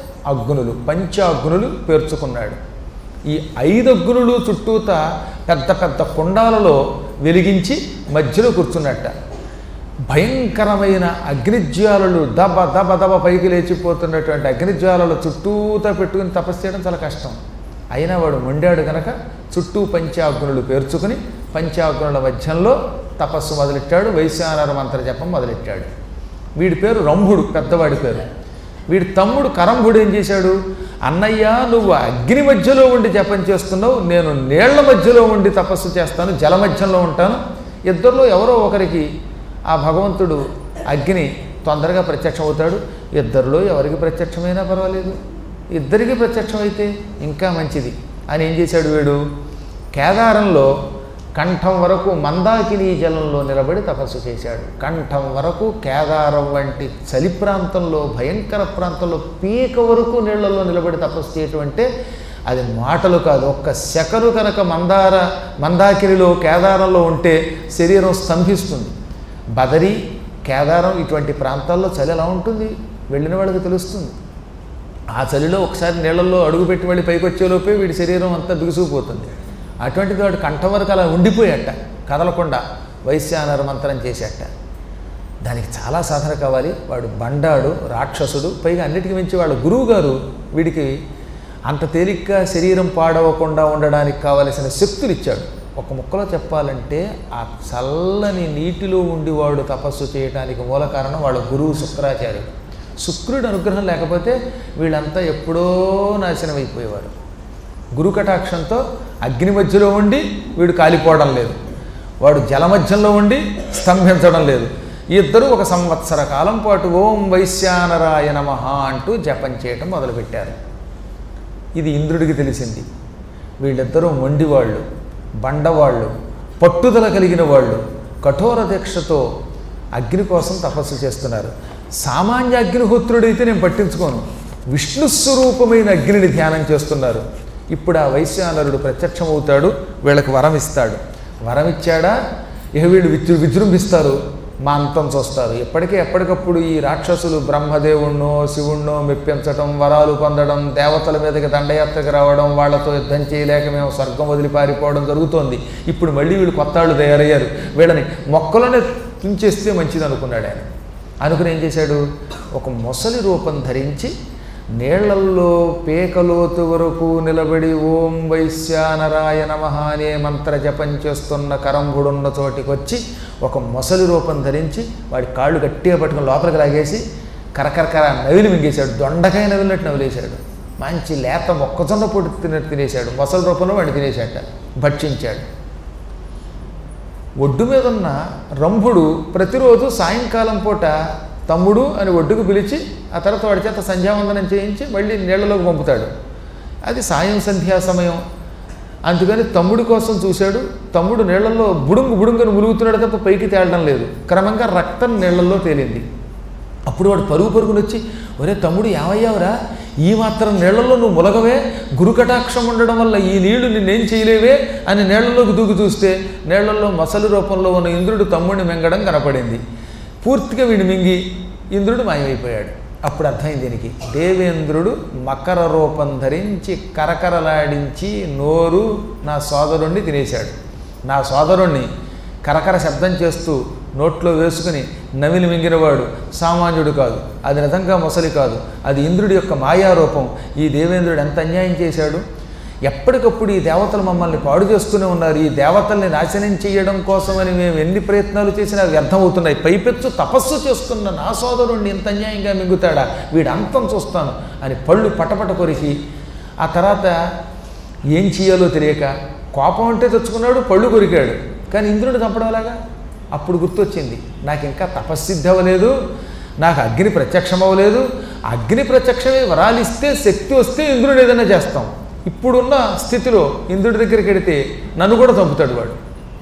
అగ్నులు పేర్చుకున్నాడు. ఈ 5 అగ్నులు చుట్టూత పెద్ద పెద్ద కుండాలలో వెలిగించి మధ్యలో కూర్చున్నట్ట. భయంకరమైన అగ్నిజ్వాలలు దబ దబ దబ పైకి లేచిపోతున్నటువంటి అగ్నిజ్వాలలు చుట్టూతా పెట్టుకుని తపస్సు చేయడం చాలా కష్టం. అయినా వాడు మొండాడు కనుక చుట్టూ పంచాగ్నులు పేర్చుకుని పంచాగ్నుల మధ్యంలో తపస్సు మొదలెట్టాడు. వైశ్వానర మంత్ర జపం మొదలెట్టాడు. వీడి పేరు రంభుడు, పెద్దవాడి పేరు. వీడి తమ్ముడు కరంభుడు ఏం చేశాడు, అన్నయ్య నువ్వు అగ్ని మధ్యలో ఉండి జపం చేస్తున్నావు, నేను నీళ్ల మధ్యలో ఉండి తపస్సు చేస్తాను, జల మధ్యంలో ఉంటాను. ఇద్దరిలో ఎవరో ఒకరికి ఆ భగవంతుడు అగ్ని తొందరగా ప్రత్యక్షం అవుతాడు. ఇద్దరిలో ఎవరికి ప్రత్యక్షమైనా పర్వాలేదు, ఇద్దరికి ప్రత్యక్షమైతే ఇంకా మంచిది అని ఏం చేశాడు వీడు, కేదారంలో కంఠం వరకు మందాకిని జలంలో నిలబడి తపస్సు చేశాడు. కంఠం వరకు కేదారం వంటి చలి ప్రాంతంలో, భయంకర ప్రాంతంలో పీక వరకు నీళ్లలో నిలబడి తపస్సు చేయటం అంటే అది మాటలు కాదు. ఒక్క సెకను కనుక మందాకినిలో కేదారంలో ఉంటే శరీరం స్తంభిస్తుంది. బదరి, కేదారం ఇటువంటి ప్రాంతాల్లో చలి ఎలా ఉంటుంది వెళ్ళిన వాళ్ళకి తెలుస్తుంది. ఆ చలిలో ఒకసారి నీళ్ళల్లో అడుగుపెట్టి వెళ్ళి పైకి వచ్చేలోపే వీడి శరీరం అంతా బిగుసుకుపోతుంది. అటువంటిది వాడు కంఠం వరకు అలా ఉండిపోయాట, కదలకుండా వైశ్వానర మంత్రం చేసేట. దానికి చాలా సాధన కావాలి. వాడు బండాడు, రాక్షసుడు, పైగా అన్నిటికీ మించి వాళ్ళ గురువు గారు వీడికి అంత తేలిగ్గా శరీరం పాడవకుండా ఉండడానికి కావలసిన శక్తులు ఇచ్చాడు. ఒక ముక్కలో చెప్పాలంటే ఆ చల్లని నీటిలో ఉండి వాడు తపస్సు చేయడానికి మూల కారణం వాళ్ళ గురువు శుక్రాచార్యుడు. శుక్రుడి అనుగ్రహం లేకపోతే వీళ్ళంతా ఎప్పుడో నాశనం అయిపోయేవారు. గురుకటాక్షంతో అగ్ని మధ్యలో ఉండి వీడు కాలిపోవడం లేదు, వాడు జల మధ్యంలో ఉండి స్తంభించడం లేదు. ఇద్దరు 1 సంవత్సర కాలం పాటు ఓం వైశ్వానరాయ నమః అంటూ జపం చేయటం మొదలుపెట్టారు. ఇది ఇంద్రుడికి తెలిసింది. వీళ్ళిద్దరూ మొండివాళ్ళు, బండవాళ్ళు, పట్టుదల కలిగిన వాళ్ళు, కఠోర దీక్షతో అగ్ని కోసం తపస్సు చేస్తున్నారు. సామాన్య అగ్నిహోత్రుడైతే నేను పట్టించుకోను, విష్ణు స్వరూపమైన అగ్నిని ధ్యానం చేస్తున్నారు. ఇప్పుడు ఆ వైశ్వానరుడు ప్రత్యక్షమవుతాడు, వీళ్ళకి వరం ఇస్తాడు. వరం ఇచ్చాడా ఇక వీళ్ళు విజృంభిస్తారు, మా అంతం చూస్తారు. ఎప్పటికప్పుడు ఈ రాక్షసులు బ్రహ్మదేవుణ్ణో శివుణ్ణో మెప్పించటం, వరాలు పొందడం, దేవతల మీదకి దండయాత్రకు రావడం, వాళ్ళతో యుద్ధం చేయలేక మేము స్వర్గం వదిలి పారిపోవడం జరుగుతోంది. ఇప్పుడు మళ్ళీ వీళ్ళు కొత్తాళ్ళు తయారయ్యారు, వీళ్ళని మొక్కలోనే తుంచేస్తే మంచిది అనుకున్నాడు ఆయన. అనుకుని ఏం చేశాడు, ఒక మొసలి రూపం ధరించి నీళ్లల్లో పేకలోతు వరకు నిలబడి ఓం వైశ్వానరాయ నమః అనే మంత్ర జపం చేస్తున్న కరంభుడున్న చోటికి వచ్చి ఒక మొసలి రూపం ధరించి వాడి కాళ్ళు గట్టిగా పట్టుకుని లోపలికి లాగేసి కరకరకర నవిలి మింగేశాడు. దొండకాయ నవిలినట్టు నవిలేశాడు. మంచి లేత మొక్కజొన్న పొడి తినేశాడు. మొసలి రూపంలో వాడిని తినేశాట, భక్షించాడు. ఒడ్డు మీద ఉన్న రంభుడు ప్రతిరోజు సాయంకాలం పూట తమ్ముడు అని ఒడ్డుకు పిలిచి ఆ తర్వాత వాడి చేత సంధ్యావందనం చేయించి మళ్ళీ నీళ్లలోకి పంపుతాడు. అది సాయం సంధ్యా సమయం. అందుకని తమ్ముడి కోసం చూశాడు. తమ్ముడు నీళ్లలో బుడుంగుని ములుగుతున్నాడు తప్ప పైకి తేలడం లేదు. క్రమంగా రక్తం నీళ్లలో తేలింది. అప్పుడు వాడు పరుగుని వచ్చి, ఒరే తమ్ముడు ఏమయ్యావురా, ఈ మాత్రం నీళ్లలో నువ్వు ములగవే, గురుకటాక్షం ఉండడం వల్ల ఈ నీళ్లు నిన్నేం చేయలేవే అని నీళ్లలోకి దూకి చూస్తే నీళ్లలో మొసలి రూపంలో ఉన్న ఇంద్రుడు తమ్ముడిని మింగడం కనపడింది. పూర్తిగా వీడిని మింగి ఇంద్రుడు మాయమైపోయాడు. అప్పుడు అర్థమైంది దీనికి. దేవేంద్రుడు మకర రూపం ధరించి కరకరలాడించి నోరు నా సోదరుణ్ణి తినేశాడు. నా సోదరుణ్ణి కరకర శబ్దం చేస్తూ నోట్లో వేసుకుని నవిలి మింగినవాడు సామాన్యుడు కాదు, అది నిజంగా మొసలి కాదు, అది ఇంద్రుడి యొక్క మాయారూపం. ఈ దేవేంద్రుడు ఎంత అన్యాయం చేశాడు. ఎప్పటికప్పుడు ఈ దేవతలు మమ్మల్ని పాడు చేస్తూనే ఉన్నారు. ఈ దేవతల్ని నాశనం చేయడం కోసమని మేము ఎన్ని ప్రయత్నాలు చేసినా వ్యర్థమవుతున్నాయి. పైపెచ్చు తపస్సు చేస్తున్న నా సోదరుణ్ణి ఇంత అన్యాయంగా మింగుతాడా, వీడు అంతం చూస్తాను అని పళ్ళు పటపట కొరికి ఆ తర్వాత ఏం చేయాలో తెలియక కోపం అంటే తెచ్చుకున్నాడు, పళ్ళు కొరికాడు. కానీ ఇంద్రుడిని చంపడం ఎలాగా? అప్పుడు గుర్తొచ్చింది, నాకు ఇంకా తపస్సిద్ధి అవ్వలేదు, నాకు అగ్ని ప్రత్యక్షం అవ్వలేదు. అగ్ని ప్రత్యక్షమే వరాలిస్తే శక్తి వస్తే ఇంద్రుడు ఏదైనా చేస్తాం. ఇప్పుడున్న స్థితిలో ఇంద్రుడి దగ్గరికి వెడితే నన్ను కూడా చంపుతాడు వాడు.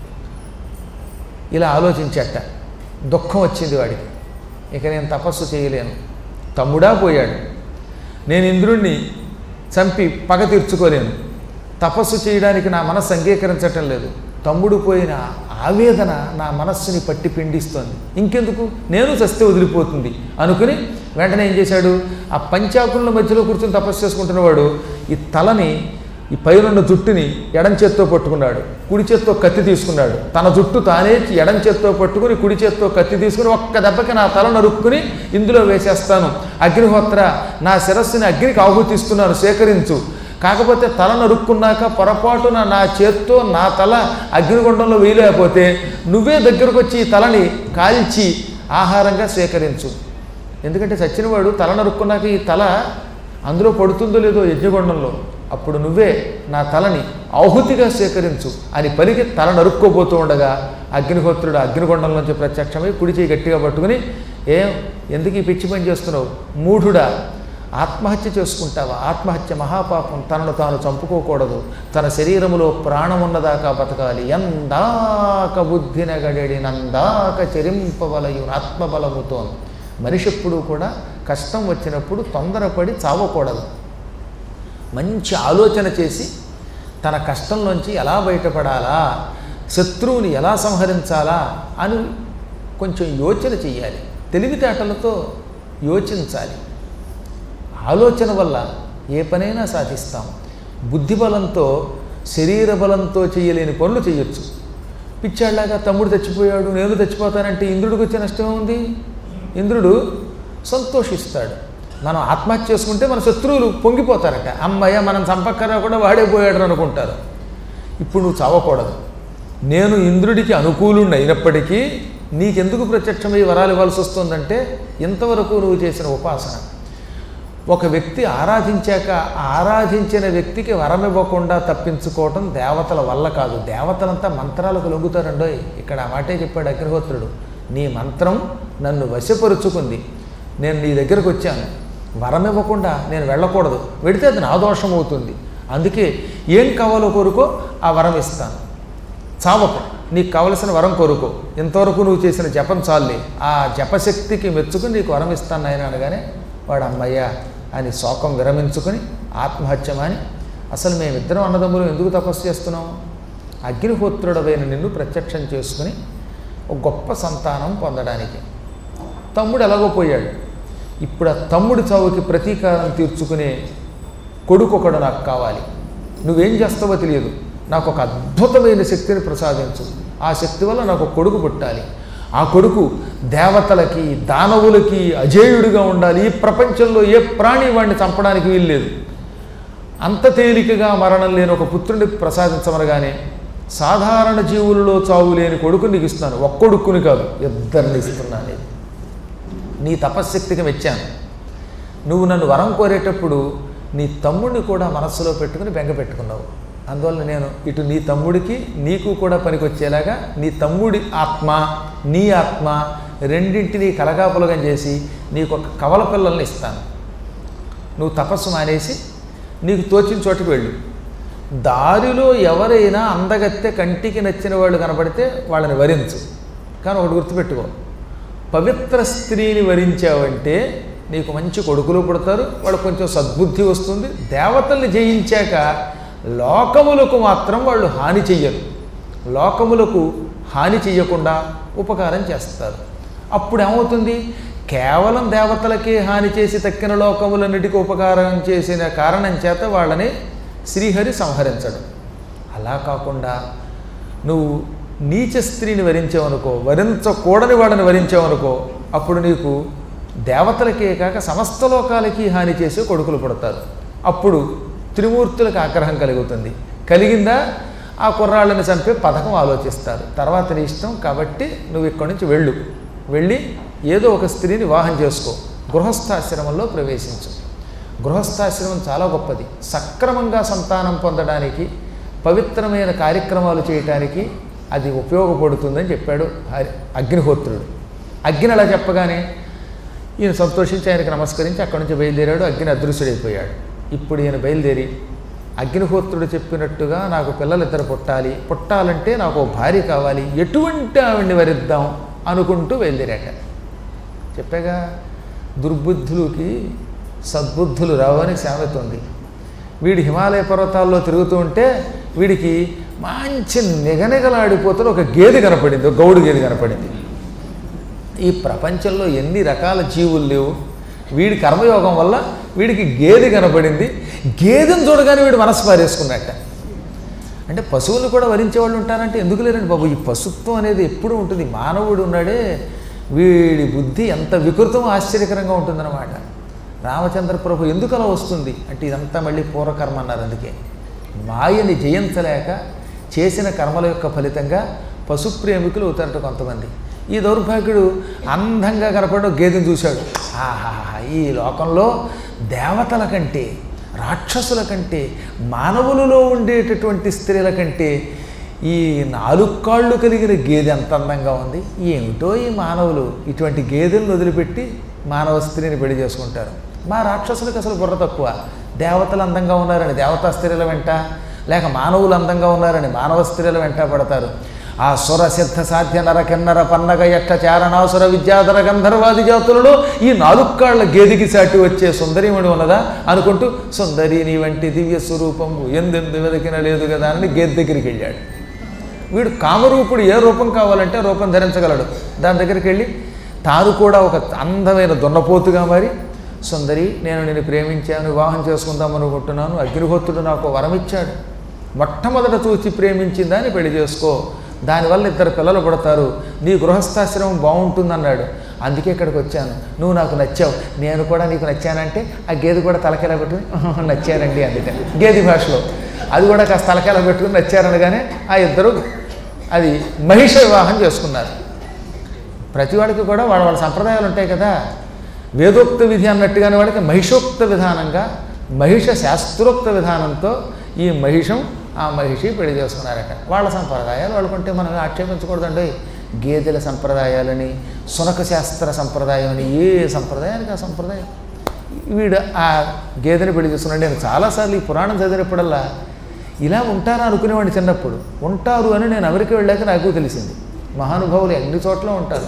ఇలా ఆలోచించట. దుఃఖం వచ్చింది వాడికి. ఇక నేను తపస్సు చేయలేను. తమ్ముడా పోయాడు, నేను ఇంద్రుణ్ణి చంపి పగ తీర్చుకోలేను. తపస్సు చేయడానికి నా మనస్సు అంగీకరించటం లేదు. తమ్ముడు పోయిన ఆవేదన నా మనస్సుని పట్టి పిండిస్తోంది. ఇంకెందుకు, నేను చస్తే వదిలిపోతుంది అనుకుని వెంటనే ఏం చేశాడు, ఆ పంచాకుల మధ్యలో కూర్చొని తపస్సు చేసుకుంటున్నవాడు ఈ తలని, ఈ పైనున్న జుట్టుని ఎడం చేత్తో పట్టుకున్నాడు, కుడి చేత్తో కత్తి తీసుకున్నాడు. తన జుట్టు తానే ఎడం చేత్తో పట్టుకుని కుడి చేత్తో కత్తి తీసుకుని ఒక్క దెబ్బకి నా తల నరుక్కుని ఇందులో వేసేస్తాను. అగ్నిహోత్ర, నా శిరస్సుని అగ్నికి ఆహుతిస్తున్నాను, సేకరించు. కాకపోతే తల నరుక్కున్నాక పొరపాటున నా చేత్తో నా తల అగ్నిగుండంలో వేయలేకపోతే నువ్వే దగ్గరకు వచ్చి ఈ తలని కాల్చి ఆహారంగా స్వీకరించు. ఎందుకంటే చచ్చినవాడు తల నరుక్కున్నాక ఈ తల అందులో పడుతుందో లేదో యజ్ఞగుండంలో, అప్పుడు నువ్వే నా తలని ఆహుతిగా స్వీకరించు అని పలికి తల నరుక్కోబోతూ ఉండగా అగ్నిహోత్రుడు అగ్నిగుండంలోంచి ప్రత్యక్షమై కుడి చేయి గట్టిగా పట్టుకుని, ఎందుకు ఈ పిచ్చి పని చేస్తున్నావు మూఢుడా, ఆత్మహత్య చేసుకుంటావా? ఆత్మహత్య మహాపాపం. తనను తాను చంపుకోకూడదు, తన శరీరములో ప్రాణం ఉన్నదాకా బతకాలి. ఎందాక బుద్ధిన గడెడి నందాక చెరింపవలయు ఆత్మబలముతో. మనిషి ఎప్పుడూ కూడా కష్టం వచ్చినప్పుడు తొందరపడి చావకూడదు. మంచి ఆలోచన చేసి తన కష్టంలోంచి ఎలా బయటపడాలా, శత్రువుని ఎలా సంహరించాలా అని కొంచెం యోచన చెయ్యాలి. తెలివితేటలతో యోచించాలి. ఆలోచన వల్ల ఏ పనైనా సాధిస్తాం. బుద్ధిబలంతో, శరీర బలంతో చేయలేని పనులు చేయొచ్చు. పిచ్చాళ్ళలాగా తమ్ముడు చచ్చిపోయాడు, నేను చచ్చిపోతానంటే ఇంద్రుడికి వచ్చే నష్టమే ఉంది. ఇంద్రుడు సంతోషిస్తాడు. మనం ఆత్మహత్య చేసుకుంటే మన శత్రువులు పొంగిపోతారట. అమ్మయ్య మనం చంపక్కరా కూడా వాడే పోయాడు అనుకుంటారు. ఇప్పుడు నువ్వు చావకూడదు. నేను ఇంద్రుడికి అనుకూలుండి అయినప్పటికీ నీకెందుకు ప్రత్యక్షమై వరాలు ఇవ్వాల్సి వస్తుందంటే, ఇంతవరకు నువ్వు చేసిన ఉపాసన. ఒక వ్యక్తి ఆరాధించాక ఆరాధించిన వ్యక్తికి వరం ఇవ్వకుండా తప్పించుకోవటం దేవతల వల్ల కాదు. దేవతలంతా మంత్రాలకు లొంగుతారండోయ్. ఇక్కడ ఆ మాటే చెప్పాడు అగ్నిహోత్రుడు. నీ మంత్రం నన్ను వశపరుచుకుంది, నేను నీ దగ్గరకు వచ్చాను, వరం ఇవ్వకుండా నేను వెళ్ళకూడదు, వెడితే అది నా దోషం అవుతుంది. అందుకే ఏం కావాలో కోరుకో, ఆ వరం ఇస్తాను. చావకు, నీకు కావలసిన వరం కోరుకో, ఇంతవరకు నువ్వు చేసిన జపం చాలే, ఆ జపశక్తికి మెచ్చుకుని నీకు వరం ఇస్తాను ఆయన అనగానే వాడు అమ్మయ్య అని శోకం విరమించుకొని ఆత్మహత్య మాని, అసలు మేమిద్దరం అన్నదమ్ములు ఎందుకు తపస్సు చేస్తున్నాం? అగ్నిహోత్రుడవైన నిన్ను ప్రత్యక్షం చేసుకుని ఒక గొప్ప సంతానం పొందడానికి. తమ్ముడు ఎలాగో పోయాడు, ఇప్పుడు ఆ తమ్ముడి చావుకి ప్రతీకారం తీర్చుకునే కొడుకు ఒకడు నాకు కావాలి. నువ్వేం చేస్తావో తెలియదు, నాకు ఒక అద్భుతమైన శక్తిని ప్రసాదించు. ఆ శక్తి వల్ల నాకు ఒక కొడుకు పుట్టాలి. ఆ కొడుకు దేవతలకి, దానవులకి అజేయుడిగా ఉండాలి. ఈ ప్రపంచంలో ఏ ప్రాణి వాడిని చంపడానికి వీల్లేదు. అంత తేలికగా మరణం లేని ఒక పుత్రుని ప్రసాదించమనగానే, సాధారణ జీవులలో చావు లేని కొడుకుని నీకు ఇస్తున్నాను. ఒక్కొడుకుని కాదు, ఇద్దరిని ఇస్తున్నాను. నీ తపశ్శక్తికి మెచ్చాను. నువ్వు నన్ను వరం కోరేటప్పుడు నీ తమ్ముడిని కూడా మనస్సులో పెట్టుకుని బెంగ పెట్టుకున్నావు. అందువల్ల నేను ఇటు నీ తమ్ముడికి నీకు కూడా పనికొచ్చేలాగా నీ తమ్ముడి ఆత్మ, నీ ఆత్మ రెండింటినీ కలగాపులగం చేసి నీకు ఒక కవల పిల్లల్ని ఇస్తాను. నువ్వు తపస్సు మానేసి నీకు తోచిన చోటుకు వెళ్ళు. దారిలో ఎవరైనా అందగత్తె కంటికి నచ్చిన వాళ్ళు కనపడితే వాళ్ళని వరించు. కానీ ఒకటి గుర్తుపెట్టుకో, పవిత్ర స్త్రీని వరించావంటే నీకు మంచి కొడుకులు పుడతారు, వాళ్ళకు కొంచెం సద్బుద్ధి వస్తుంది. దేవతల్ని జయించాక లోకములకు మాత్రం వాళ్ళు హాని చెయ్యరు. లోకములకు హాని చెయ్యకుండా ఉపకారం చేస్తారు. అప్పుడు ఏమవుతుంది? కేవలం దేవతలకే హాని చేసి తక్కిన లోకములన్నిటికీ ఉపకారం చేసిన కారణం చేత వాళ్ళని శ్రీహరి సంహరించడం. అలా కాకుండా నువ్వు నీచ స్త్రీని వరించావనుకో, వరించకూడని వాళ్ళని వరించావనుకో, అప్పుడు నీకు దేవతలకే కాక సమస్త లోకాలకి హాని చేసి కొడుకులు పుడతారు. అప్పుడు త్రిమూర్తులకు ఆగ్రహం కలుగుతుంది. కలిగిందా ఆ కుర్రాళ్ళని చంపే పథకం ఆలోచిస్తారు. తర్వాత నీ ఇష్టం. కాబట్టి నువ్వు ఇక్కడి నుంచి వెళ్ళి ఏదో ఒక స్త్రీని వివాహం చేసుకో, గృహస్థాశ్రమంలో ప్రవేశించు. గృహస్థాశ్రమం చాలా గొప్పది. సక్రమంగా సంతానం పొందడానికి, పవిత్రమైన కార్యక్రమాలు చేయటానికి అది ఉపయోగపడుతుందని చెప్పాడు అగ్నిహోత్రుడు. అగ్ని అలా చెప్పగానే ఈయన సంతోషించి ఆయనకు నమస్కరించి అక్కడి నుంచి బయలుదేరాడు. అగ్ని అదృశ్యుడైపోయాడు. ఇప్పుడు ఈయన బయలుదేరి అగ్నిహోత్రుడు చెప్పినట్టుగా నాకు పిల్లలిద్దరు పుట్టాలంటే నాకు ఓ భార్య కావాలి, ఎటువంటి ఆవిడ్ని వరిద్దాం అనుకుంటూ బయలుదేరాట. చెప్పాగా, దుర్బుద్ధులకి సద్బుద్ధులు రావని సామెత ఉంది. వీడు హిమాలయ పర్వతాల్లో తిరుగుతూ ఉంటే వీడికి మంచి నిగనిగలాడిపోతున్న ఒక గేదె కనపడింది, ఒక గౌడు గేదె కనపడింది. ఈ ప్రపంచంలో ఎన్ని రకాల జీవులు లేవు, వీడి కర్మయోగం వల్ల వీడికి గేదె కనపడింది. గేదెను చూడగానే వీడు మనసు పారేసుకున్నట్ట. అంటే పశువులు కూడా వరించేవాళ్ళు ఉంటారంటే ఎందుకు లేరండి బాబు, ఈ పశుత్వం అనేది ఎప్పుడూ ఉంటుంది. మానవుడు ఉన్నాడే, వీడి బుద్ధి ఎంత వికృతం ఆశ్చర్యకరంగా ఉంటుందన్నమాట. రామచంద్ర ప్రభు ఎందుకు అలా వస్తుంది అంటే ఇదంతా మళ్ళీ పూర్వకర్మ అన్నారు. అందుకే మాయని జయించలేక చేసిన కర్మల యొక్క ఫలితంగా పశుప్రేమికులు అవుతారట కొంతమంది. ఈ దౌర్భాగ్యుడు అందంగా కనపడిన గేదెను చూశాడు. ఆహాహా, ఈ లోకంలో దేవతల కంటే, రాక్షసుల కంటే, మానవులలో ఉండేటటువంటి స్త్రీల కంటే ఈ 4 కాళ్ళు కలిగిన గేదె ఎంత అందంగా ఉంది. ఏమిటో ఈ మానవులు ఇటువంటి గేదెలను వదిలిపెట్టి మానవ స్త్రీని పెళ్లి చేసుకుంటారు. మా రాక్షసులకు అసలు బుర్ర తక్కువ. దేవతలు అందంగా ఉన్నారని దేవతా స్త్రీల వెంట, లేక మానవులు అందంగా ఉన్నారని మానవ స్త్రీల వెంట పడతారు. ఆ సుర సిద్ధ సాధ్య నర కిన్నర పన్నగ యక్ష చారణాసుర విద్యాధర గంధర్వాది జాతులలో ఈ 4 కాళ్ళ గేదెకి సాటి వచ్చే సుందరిమణి ఉన్నదా అనుకుంటూ, సుందరి నీ వంటి దివ్య స్వరూపము ఎందెందు వెదకిన లేదు కదా అని గేదె దగ్గరికి వెళ్ళాడు. వీడు కామరూపుడు ఏ రూపం కావాలంటే రూపం ధరించగలడు. దాని దగ్గరికి వెళ్ళి తాను కూడా ఒక అందమైన దున్నపోతుగా మారి, సుందరి నేను నిన్ను ప్రేమించాను, వివాహం చేసుకుందాం అనుకుంటున్నాను, అగ్నిహోత్రుడు నాకు వరం ఇచ్చాడు, మొట్టమొదట చూసి ప్రేమించిందాన్ని పెళ్లి చేసుకో, దానివల్ల 2 పిల్లలు పుడతారు, నీ గృహస్థాశ్రమం బాగుంటుందన్నాడు. అందుకే ఇక్కడికి వచ్చాను, నువ్వు నాకు నచ్చావు, నేను కూడా నీకు నచ్చానంటే ఆ గేదె కూడా తలకేలా పెట్టుకుని నచ్చారండి అందుకే గేదె భాషలో అది కూడా కాస్త తలకేలా పెట్టుకుని నచ్చారనగానే ఆ ఇద్దరు అది మహిష వివాహం చేసుకున్నారు. ప్రతివాడికి కూడా వాళ్ళ సంప్రదాయాలు ఉంటాయి కదా. వేదోక్త విధి అన్నట్టుగానే వాడికి మహిషోక్త విధానంగా, మహిష శాస్త్రోక్త విధానంతో ఈ మహిషం ఆ మహిషి పెళ్లి చేసుకున్నారట. వాళ్ళ సంప్రదాయాలు వాళ్ళకుంటే మనం ఆక్షేపించకూడదండి. గేదెల సంప్రదాయాలని, సునక శాస్త్ర సంప్రదాయం అని, ఏ సంప్రదాయానికి ఆ సంప్రదాయం. వీడు ఆ గేదెని పెళ్లి చేసుకున్నాడు. నేను చాలాసార్లు ఈ పురాణం చదివినప్పుడల్లా ఇలా ఉంటారా అనుకునేవాడిని చిన్నప్పుడు. ఉంటారు అని నేను అమెరికా వెళ్ళాక నాకు తెలిసింది. మహానుభావులు అన్ని చోట్ల ఉంటారు.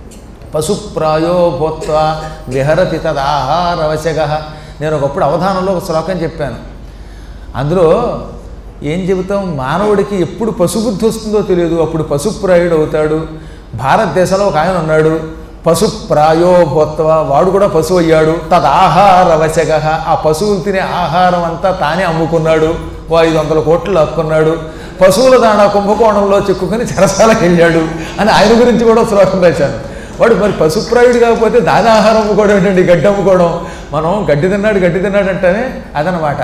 పశుప్రాయో భూత్వ విహరతి తదాహారవశగ. నేను ఒకప్పుడు అవధానంలో ఒక శ్లోకం చెప్పాను. అందులో ఏం చెబుతాం, మానవుడికి ఎప్పుడు పశుబుద్ధి వస్తుందో తెలియదు, అప్పుడు పశుప్రాయుడు అవుతాడు. భారతదేశంలో ఒక ఆయన ఉన్నాడు, పశుప్రాయో భూత్వ, వాడు కూడా పశువు అయ్యాడు. తదాహారవశగ, ఆ పశువులు తినే ఆహారం అంతా తానే అమ్ముకున్నాడు, 500 కోట్లు లాక్కున్నాడు, పశువుల దాణా కుంభకోణంలో చిక్కుకుని చెరసాలకు వెళ్ళాడు అని ఆయన గురించి కూడా శ్లోకం రాశాను. వాడు మరి పశుప్రాయుడు కాకపోతే దాని ఆహారం అమ్ముకోవడం ఏంటండి, గడ్డి అమ్ముకోవడం. మనం గడ్డి తిన్నాడు అంటేనే అదనమాట.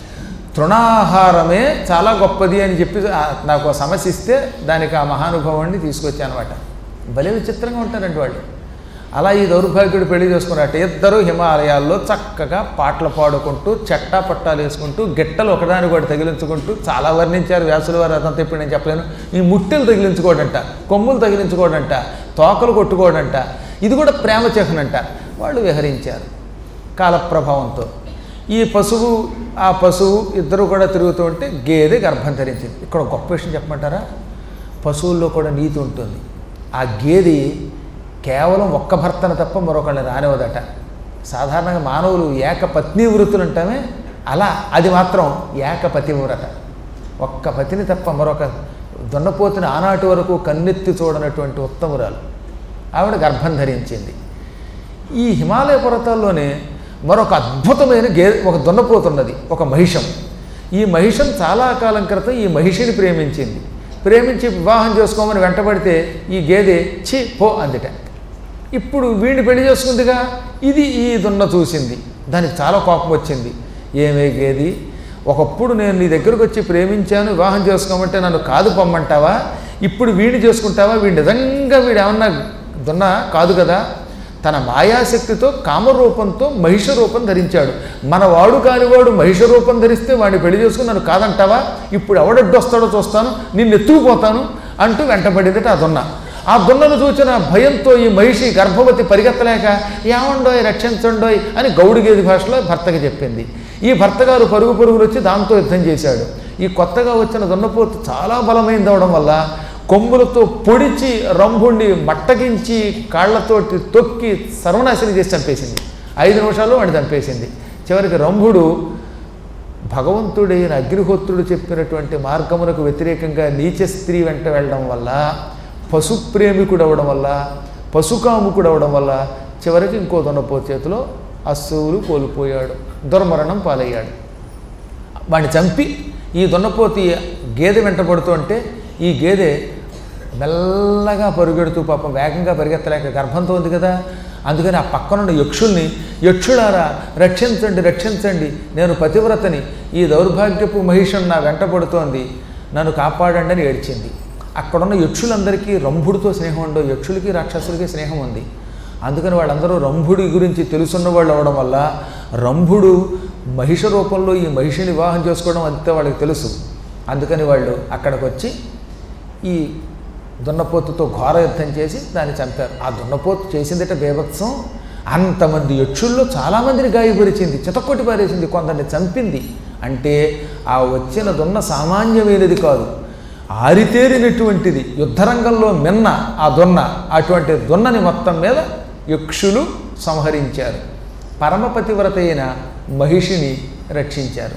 తృణాహారమే చాలా గొప్పది అని చెప్పి నాకు సమస్య ఇస్తే దానికి ఆ మహానుభావాన్ని తీసుకొచ్చాను అనమాట. భలే విచిత్రంగా ఉంటారండి వాళ్ళు. అలా ఈ దౌర్భాగ్యుడు పెళ్లి చేసుకున్నట్టు ఇద్దరు హిమాలయాల్లో చక్కగా పాటలు పాడుకుంటూ, చెట్టా పట్టాలు వేసుకుంటూ, గిట్టలు ఒకదానికి ఒకటి తగిలించుకుంటూ, చాలా వర్ణించారు వ్యాసుల వారు, అదంతా ఇప్పుడు నేను చెప్పలేను. ఈ ముట్టెలు తగిలించుకోవడంట, కొమ్ములు తగిలించుకోవడంట, తోకలు కొట్టుకోవడంట, ఇది కూడా ప్రేమ చిహ్నంట. వాళ్ళు విహరించారు కాలప్రభావంతో. ఈ పశువు ఆ పశువు ఇద్దరు కూడా తిరుగుతూ ఉంటే గేదె గర్భం ధరించింది. ఇక్కడ గొప్ప విషయం చెప్పమంటారా? పశువుల్లో కూడా నీతి ఉంటుంది. ఆ గేదె కేవలం ఒక్క భర్తను తప్ప మరొకళ్ళని రానివ్వదట. సాధారణంగా మానవులు ఏకపత్ని వృత్తులు అంటామే, అలా అది మాత్రం ఏకపతివ్రత. ఒక్క పతిని తప్ప మరొక దున్నపోతుని ఆనాటి వరకు కన్నెత్తి చూడనటువంటి ఉత్తమురాలు. ఆవిడ గర్భం ధరించింది. ఈ హిమాలయ పర్వతాల్లోనే మరొక అద్భుతమైన ఒక దున్నపోతున్నది, ఒక మహిషం. ఈ మహిషం చాలా కాలం క్రితం ఈ మహిషిని ప్రేమించింది. ప్రేమించి వివాహం చేసుకోమని వెంటబడితే ఈ గేదె ఛీ పో అందిట. ఇప్పుడు వీడిని పెళ్లి చేసుకుందిగా, ఇది ఈ దున్న చూసింది, దానికి చాలా కోపం వచ్చింది. ఏమే గేది, ఒకప్పుడు నేను నీ దగ్గరకు వచ్చి ప్రేమించాను, వివాహం చేసుకోమంటే నన్ను కాదు పొమ్మంటావా? ఇప్పుడు వీడిని చేసుకుంటావా? వీడు నిజంగా వీడు ఏమన్నా దున్న కాదు కదా. తన మాయాశక్తితో కామరూపంతో మహిష రూపం ధరించాడు. మన వాడు కానివాడు మహిష రూపం ధరిస్తే వాడిని పెళ్లి చేసుకుని నన్ను కాదంటావా? ఇప్పుడు ఎవడడ్డు వస్తాడో చూస్తాను, నిన్ను ఎత్తుకుపోతాను అంటూ వెంటబడిందట ఆ దున్న. ఆ దున్నను చూచిన భయంతో ఈ మహిషి గర్భవతి పరిగెత్తలేక ఏమండోయ్ రక్షించండోయ్ అని గౌడు గేది భాషలో భర్తకి చెప్పింది. ఈ భర్తగారు పరుగులు వచ్చి దాంతో యుద్ధం చేశాడు. ఈ కొత్తగా వచ్చిన దున్నపోతు చాలా బలమైంది అవడం వల్ల కొమ్ములతో పొడిచి రంభుణ్ణి మట్టగించి కాళ్లతోటి తొక్కి సర్వనాశనం చేసి చంపేసింది. 5 నిమిషాల్లో వాడిని చంపేసింది. చివరికి రంభుడు భగవంతుడైన అగ్నిహోత్రుడు చెప్పినటువంటి మార్గమునకు వ్యతిరేకంగా నీచ స్త్రీ వెంట వెళ్ళడం వల్ల, పశుప్రేమికుడు అవడం వల్ల, పశుకాముకుడు అవడం వల్ల చివరికి ఇంకో దున్నపోతు చేతిలో అశ్రువులు కోల్పోయాడు, దుర్మరణం పాలయ్యాడు. వాడిని చంపి ఈ దున్నపోతు గేదె వెంటబడుతూ అంటే ఈ గేదె మెల్లగా పరుగెడుతూ పాపం వేగంగా పరిగెత్తలేక గర్భంతో ఉంది కదా, అందుకని ఆ పక్కనున్న యక్షుల్ని, యక్షులారా రక్షించండి రక్షించండి, నేను పతివ్రతని, ఈ దౌర్భాగ్యపు మహిషం నా వెంటబడుతోంది, నన్ను కాపాడండి అని ఏడ్చింది. అక్కడున్న యక్షులందరికీ రంభుడితో స్నేహం ఉండవు, యక్షులకి రాక్షసులకి స్నేహం ఉంది. అందుకని వాళ్ళందరూ రంభుడి గురించి తెలుసున్న వాళ్ళు అవడం వల్ల రంభుడు మహిష రూపంలో ఈ మహిషిని వివాహం చేసుకోవడం అంతే వాళ్ళకి తెలుసు. అందుకని వాళ్ళు అక్కడికి వచ్చి ఈ దున్నపోతుతో ఘోర యుద్ధం చేసి దాన్ని చంపారు. ఆ దున్నపోతు చేసిందట బీభత్సం. అంతమంది యక్షుల్లో చాలామందిని గాయపరిచింది, చితక్కొట్టి పారేసింది, కొందరిని చంపింది. అంటే ఆ వచ్చిన దున్న సామాన్యమైనది కాదు, ఆరితేరినటువంటిది, యుద్ధరంగంలో మిన్న ఆ దున్న. అటువంటి దున్నని మొత్తం మీద యక్షులు సంహరించారు. పరమపతివ్రత అయిన మహిషిని రక్షించారు.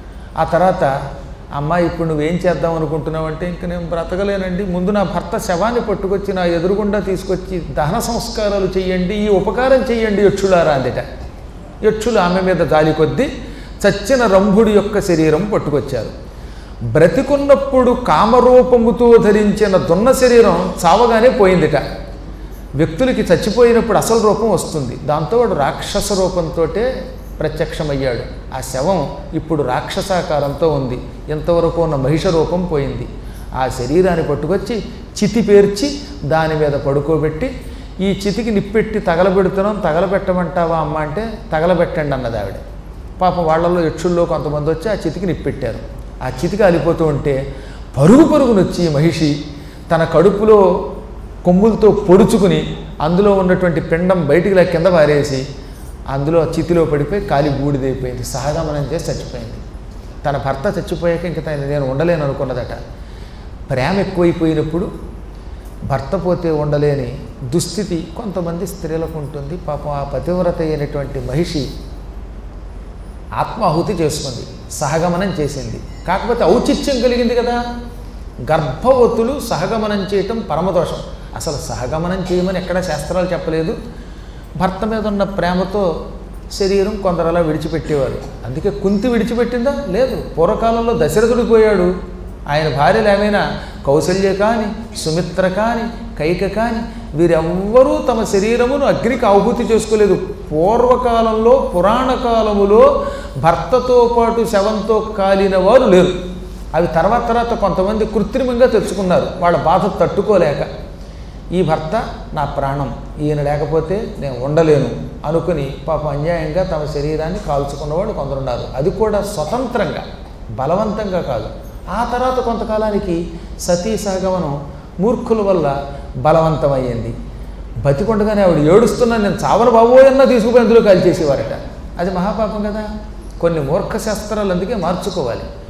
ఆ తర్వాత అమ్మాయి ఇప్పుడు నువ్వేం చేద్దాం అనుకుంటున్నావు అంటే, ఇంక నేను బ్రతకలేనండి, ముందు నా భర్త శవాన్ని పట్టుకొచ్చి నా ఎదురుగుండా తీసుకొచ్చి దహన సంస్కారాలు చెయ్యండి, ఈ ఉపకారం చెయ్యండి యక్షులారా అందట. యక్షులు ఆమె మీద జాలి కొద్దీ చచ్చిన రంభుడి యొక్క శరీరం పట్టుకొచ్చారు. బ్రతికున్నప్పుడు కామరూపముతో ధరించిన దున్న శరీరం చావగానే పోయిందిట. వ్యక్తులకి చచ్చిపోయినప్పుడు అసలు రూపం వస్తుంది, దాంతో వాడు రాక్షస రూపంతో ప్రత్యక్షమయ్యాడు. ఆ శవం ఇప్పుడు రాక్షసాకారంతో ఉంది, ఎంతవరకు ఉన్న మహిష రూపం పోయింది. ఆ శరీరాన్ని పట్టుకొచ్చి చితి పేర్చి దాని మీద పడుకోబెట్టి, ఈ చితికి నిప్పెట్టి తగలబెడుతున్నాం, తగలబెట్టమంటావా అమ్మ అంటే తగలబెట్టండి అన్నది ఆవిడ. పాపం వాళ్ళల్లో యక్షుల్లో కొంతమంది వచ్చి ఆ చితికి నిప్పెట్టారు. ఆ చితికి అలిపోతూ ఉంటే పరుగునొచ్చి మహిషి తన కడుపులో కొమ్ములతో పొడుచుకుని అందులో ఉన్నటువంటి పిండం బయటికి కింద పారేసి అందులో చితిలో పడిపోయి కాలి బూడిదైపోయింది, సహగమనం చేసి చచ్చిపోయింది. తన భర్త చచ్చిపోయాక ఇంక నేను ఉండలేను అనుకున్నదట. ప్రేమ ఎక్కువైపోయినప్పుడు భర్త పోతే ఉండలేని దుస్థితి కొంతమంది స్త్రీలకు ఉంటుంది. పాపం ఆ పతివ్రత అయినటువంటి మహిషి ఆత్మాహుతి చేసుకుంది, సహగమనం చేసింది. కాకపోతే ఔచిత్యం కలిగింది కదా, గర్భవతులు సహగమనం చేయటం పరమదోషం. అసలు సహగమనం చేయమని ఎక్కడ శాస్త్రాలు చెప్పలేదు. భర్త మీద ఉన్న ప్రేమతో శరీరం కొందరలా విడిచిపెట్టేవారు. అందుకే కుంతి విడిచిపెట్టిందా? లేదు. పూర్వకాలంలో దశరథుడు పోయాడు, ఆయన భార్యలు ఏమైనా కౌసల్య కానీ, సుమిత్ర కానీ, కైక కానీ వీరెవ్వరూ తమ శరీరమును అగ్నికి ఆహుతి చేసుకోలేదు. పూర్వకాలంలో పురాణ కాలములో భర్తతో పాటు శవంతో కాలిన వారు లేరు. అవి తర్వాత కొంతమంది కృత్రిమంగా తెచ్చుకున్నారు, వాళ్ళ బాధ తట్టుకోలేక. ఈ భర్త నా ప్రాణం, ఈయన లేకపోతే నేను ఉండలేను అనుకుని పాపం అన్యాయంగా తమ శరీరాన్ని కాల్చుకున్నవాళ్ళు కొందరున్నారు. అది కూడా స్వతంత్రంగా, బలవంతంగా కాదు. ఆ తర్వాత కొంతకాలానికి సతీ సహగమనం మూర్ఖుల వల్ల బలవంతమయ్యింది. బతికొండగానే ఆవిడ ఏడుస్తున్నా నేను చావన బాబోయన్నా తీసుకుపోయి అందులో కాల్చేసేవారట. అది మహాపాపం కదా. కొన్ని మూర్ఖ శాస్త్రాలు అందుకే మార్చుకోవాలి.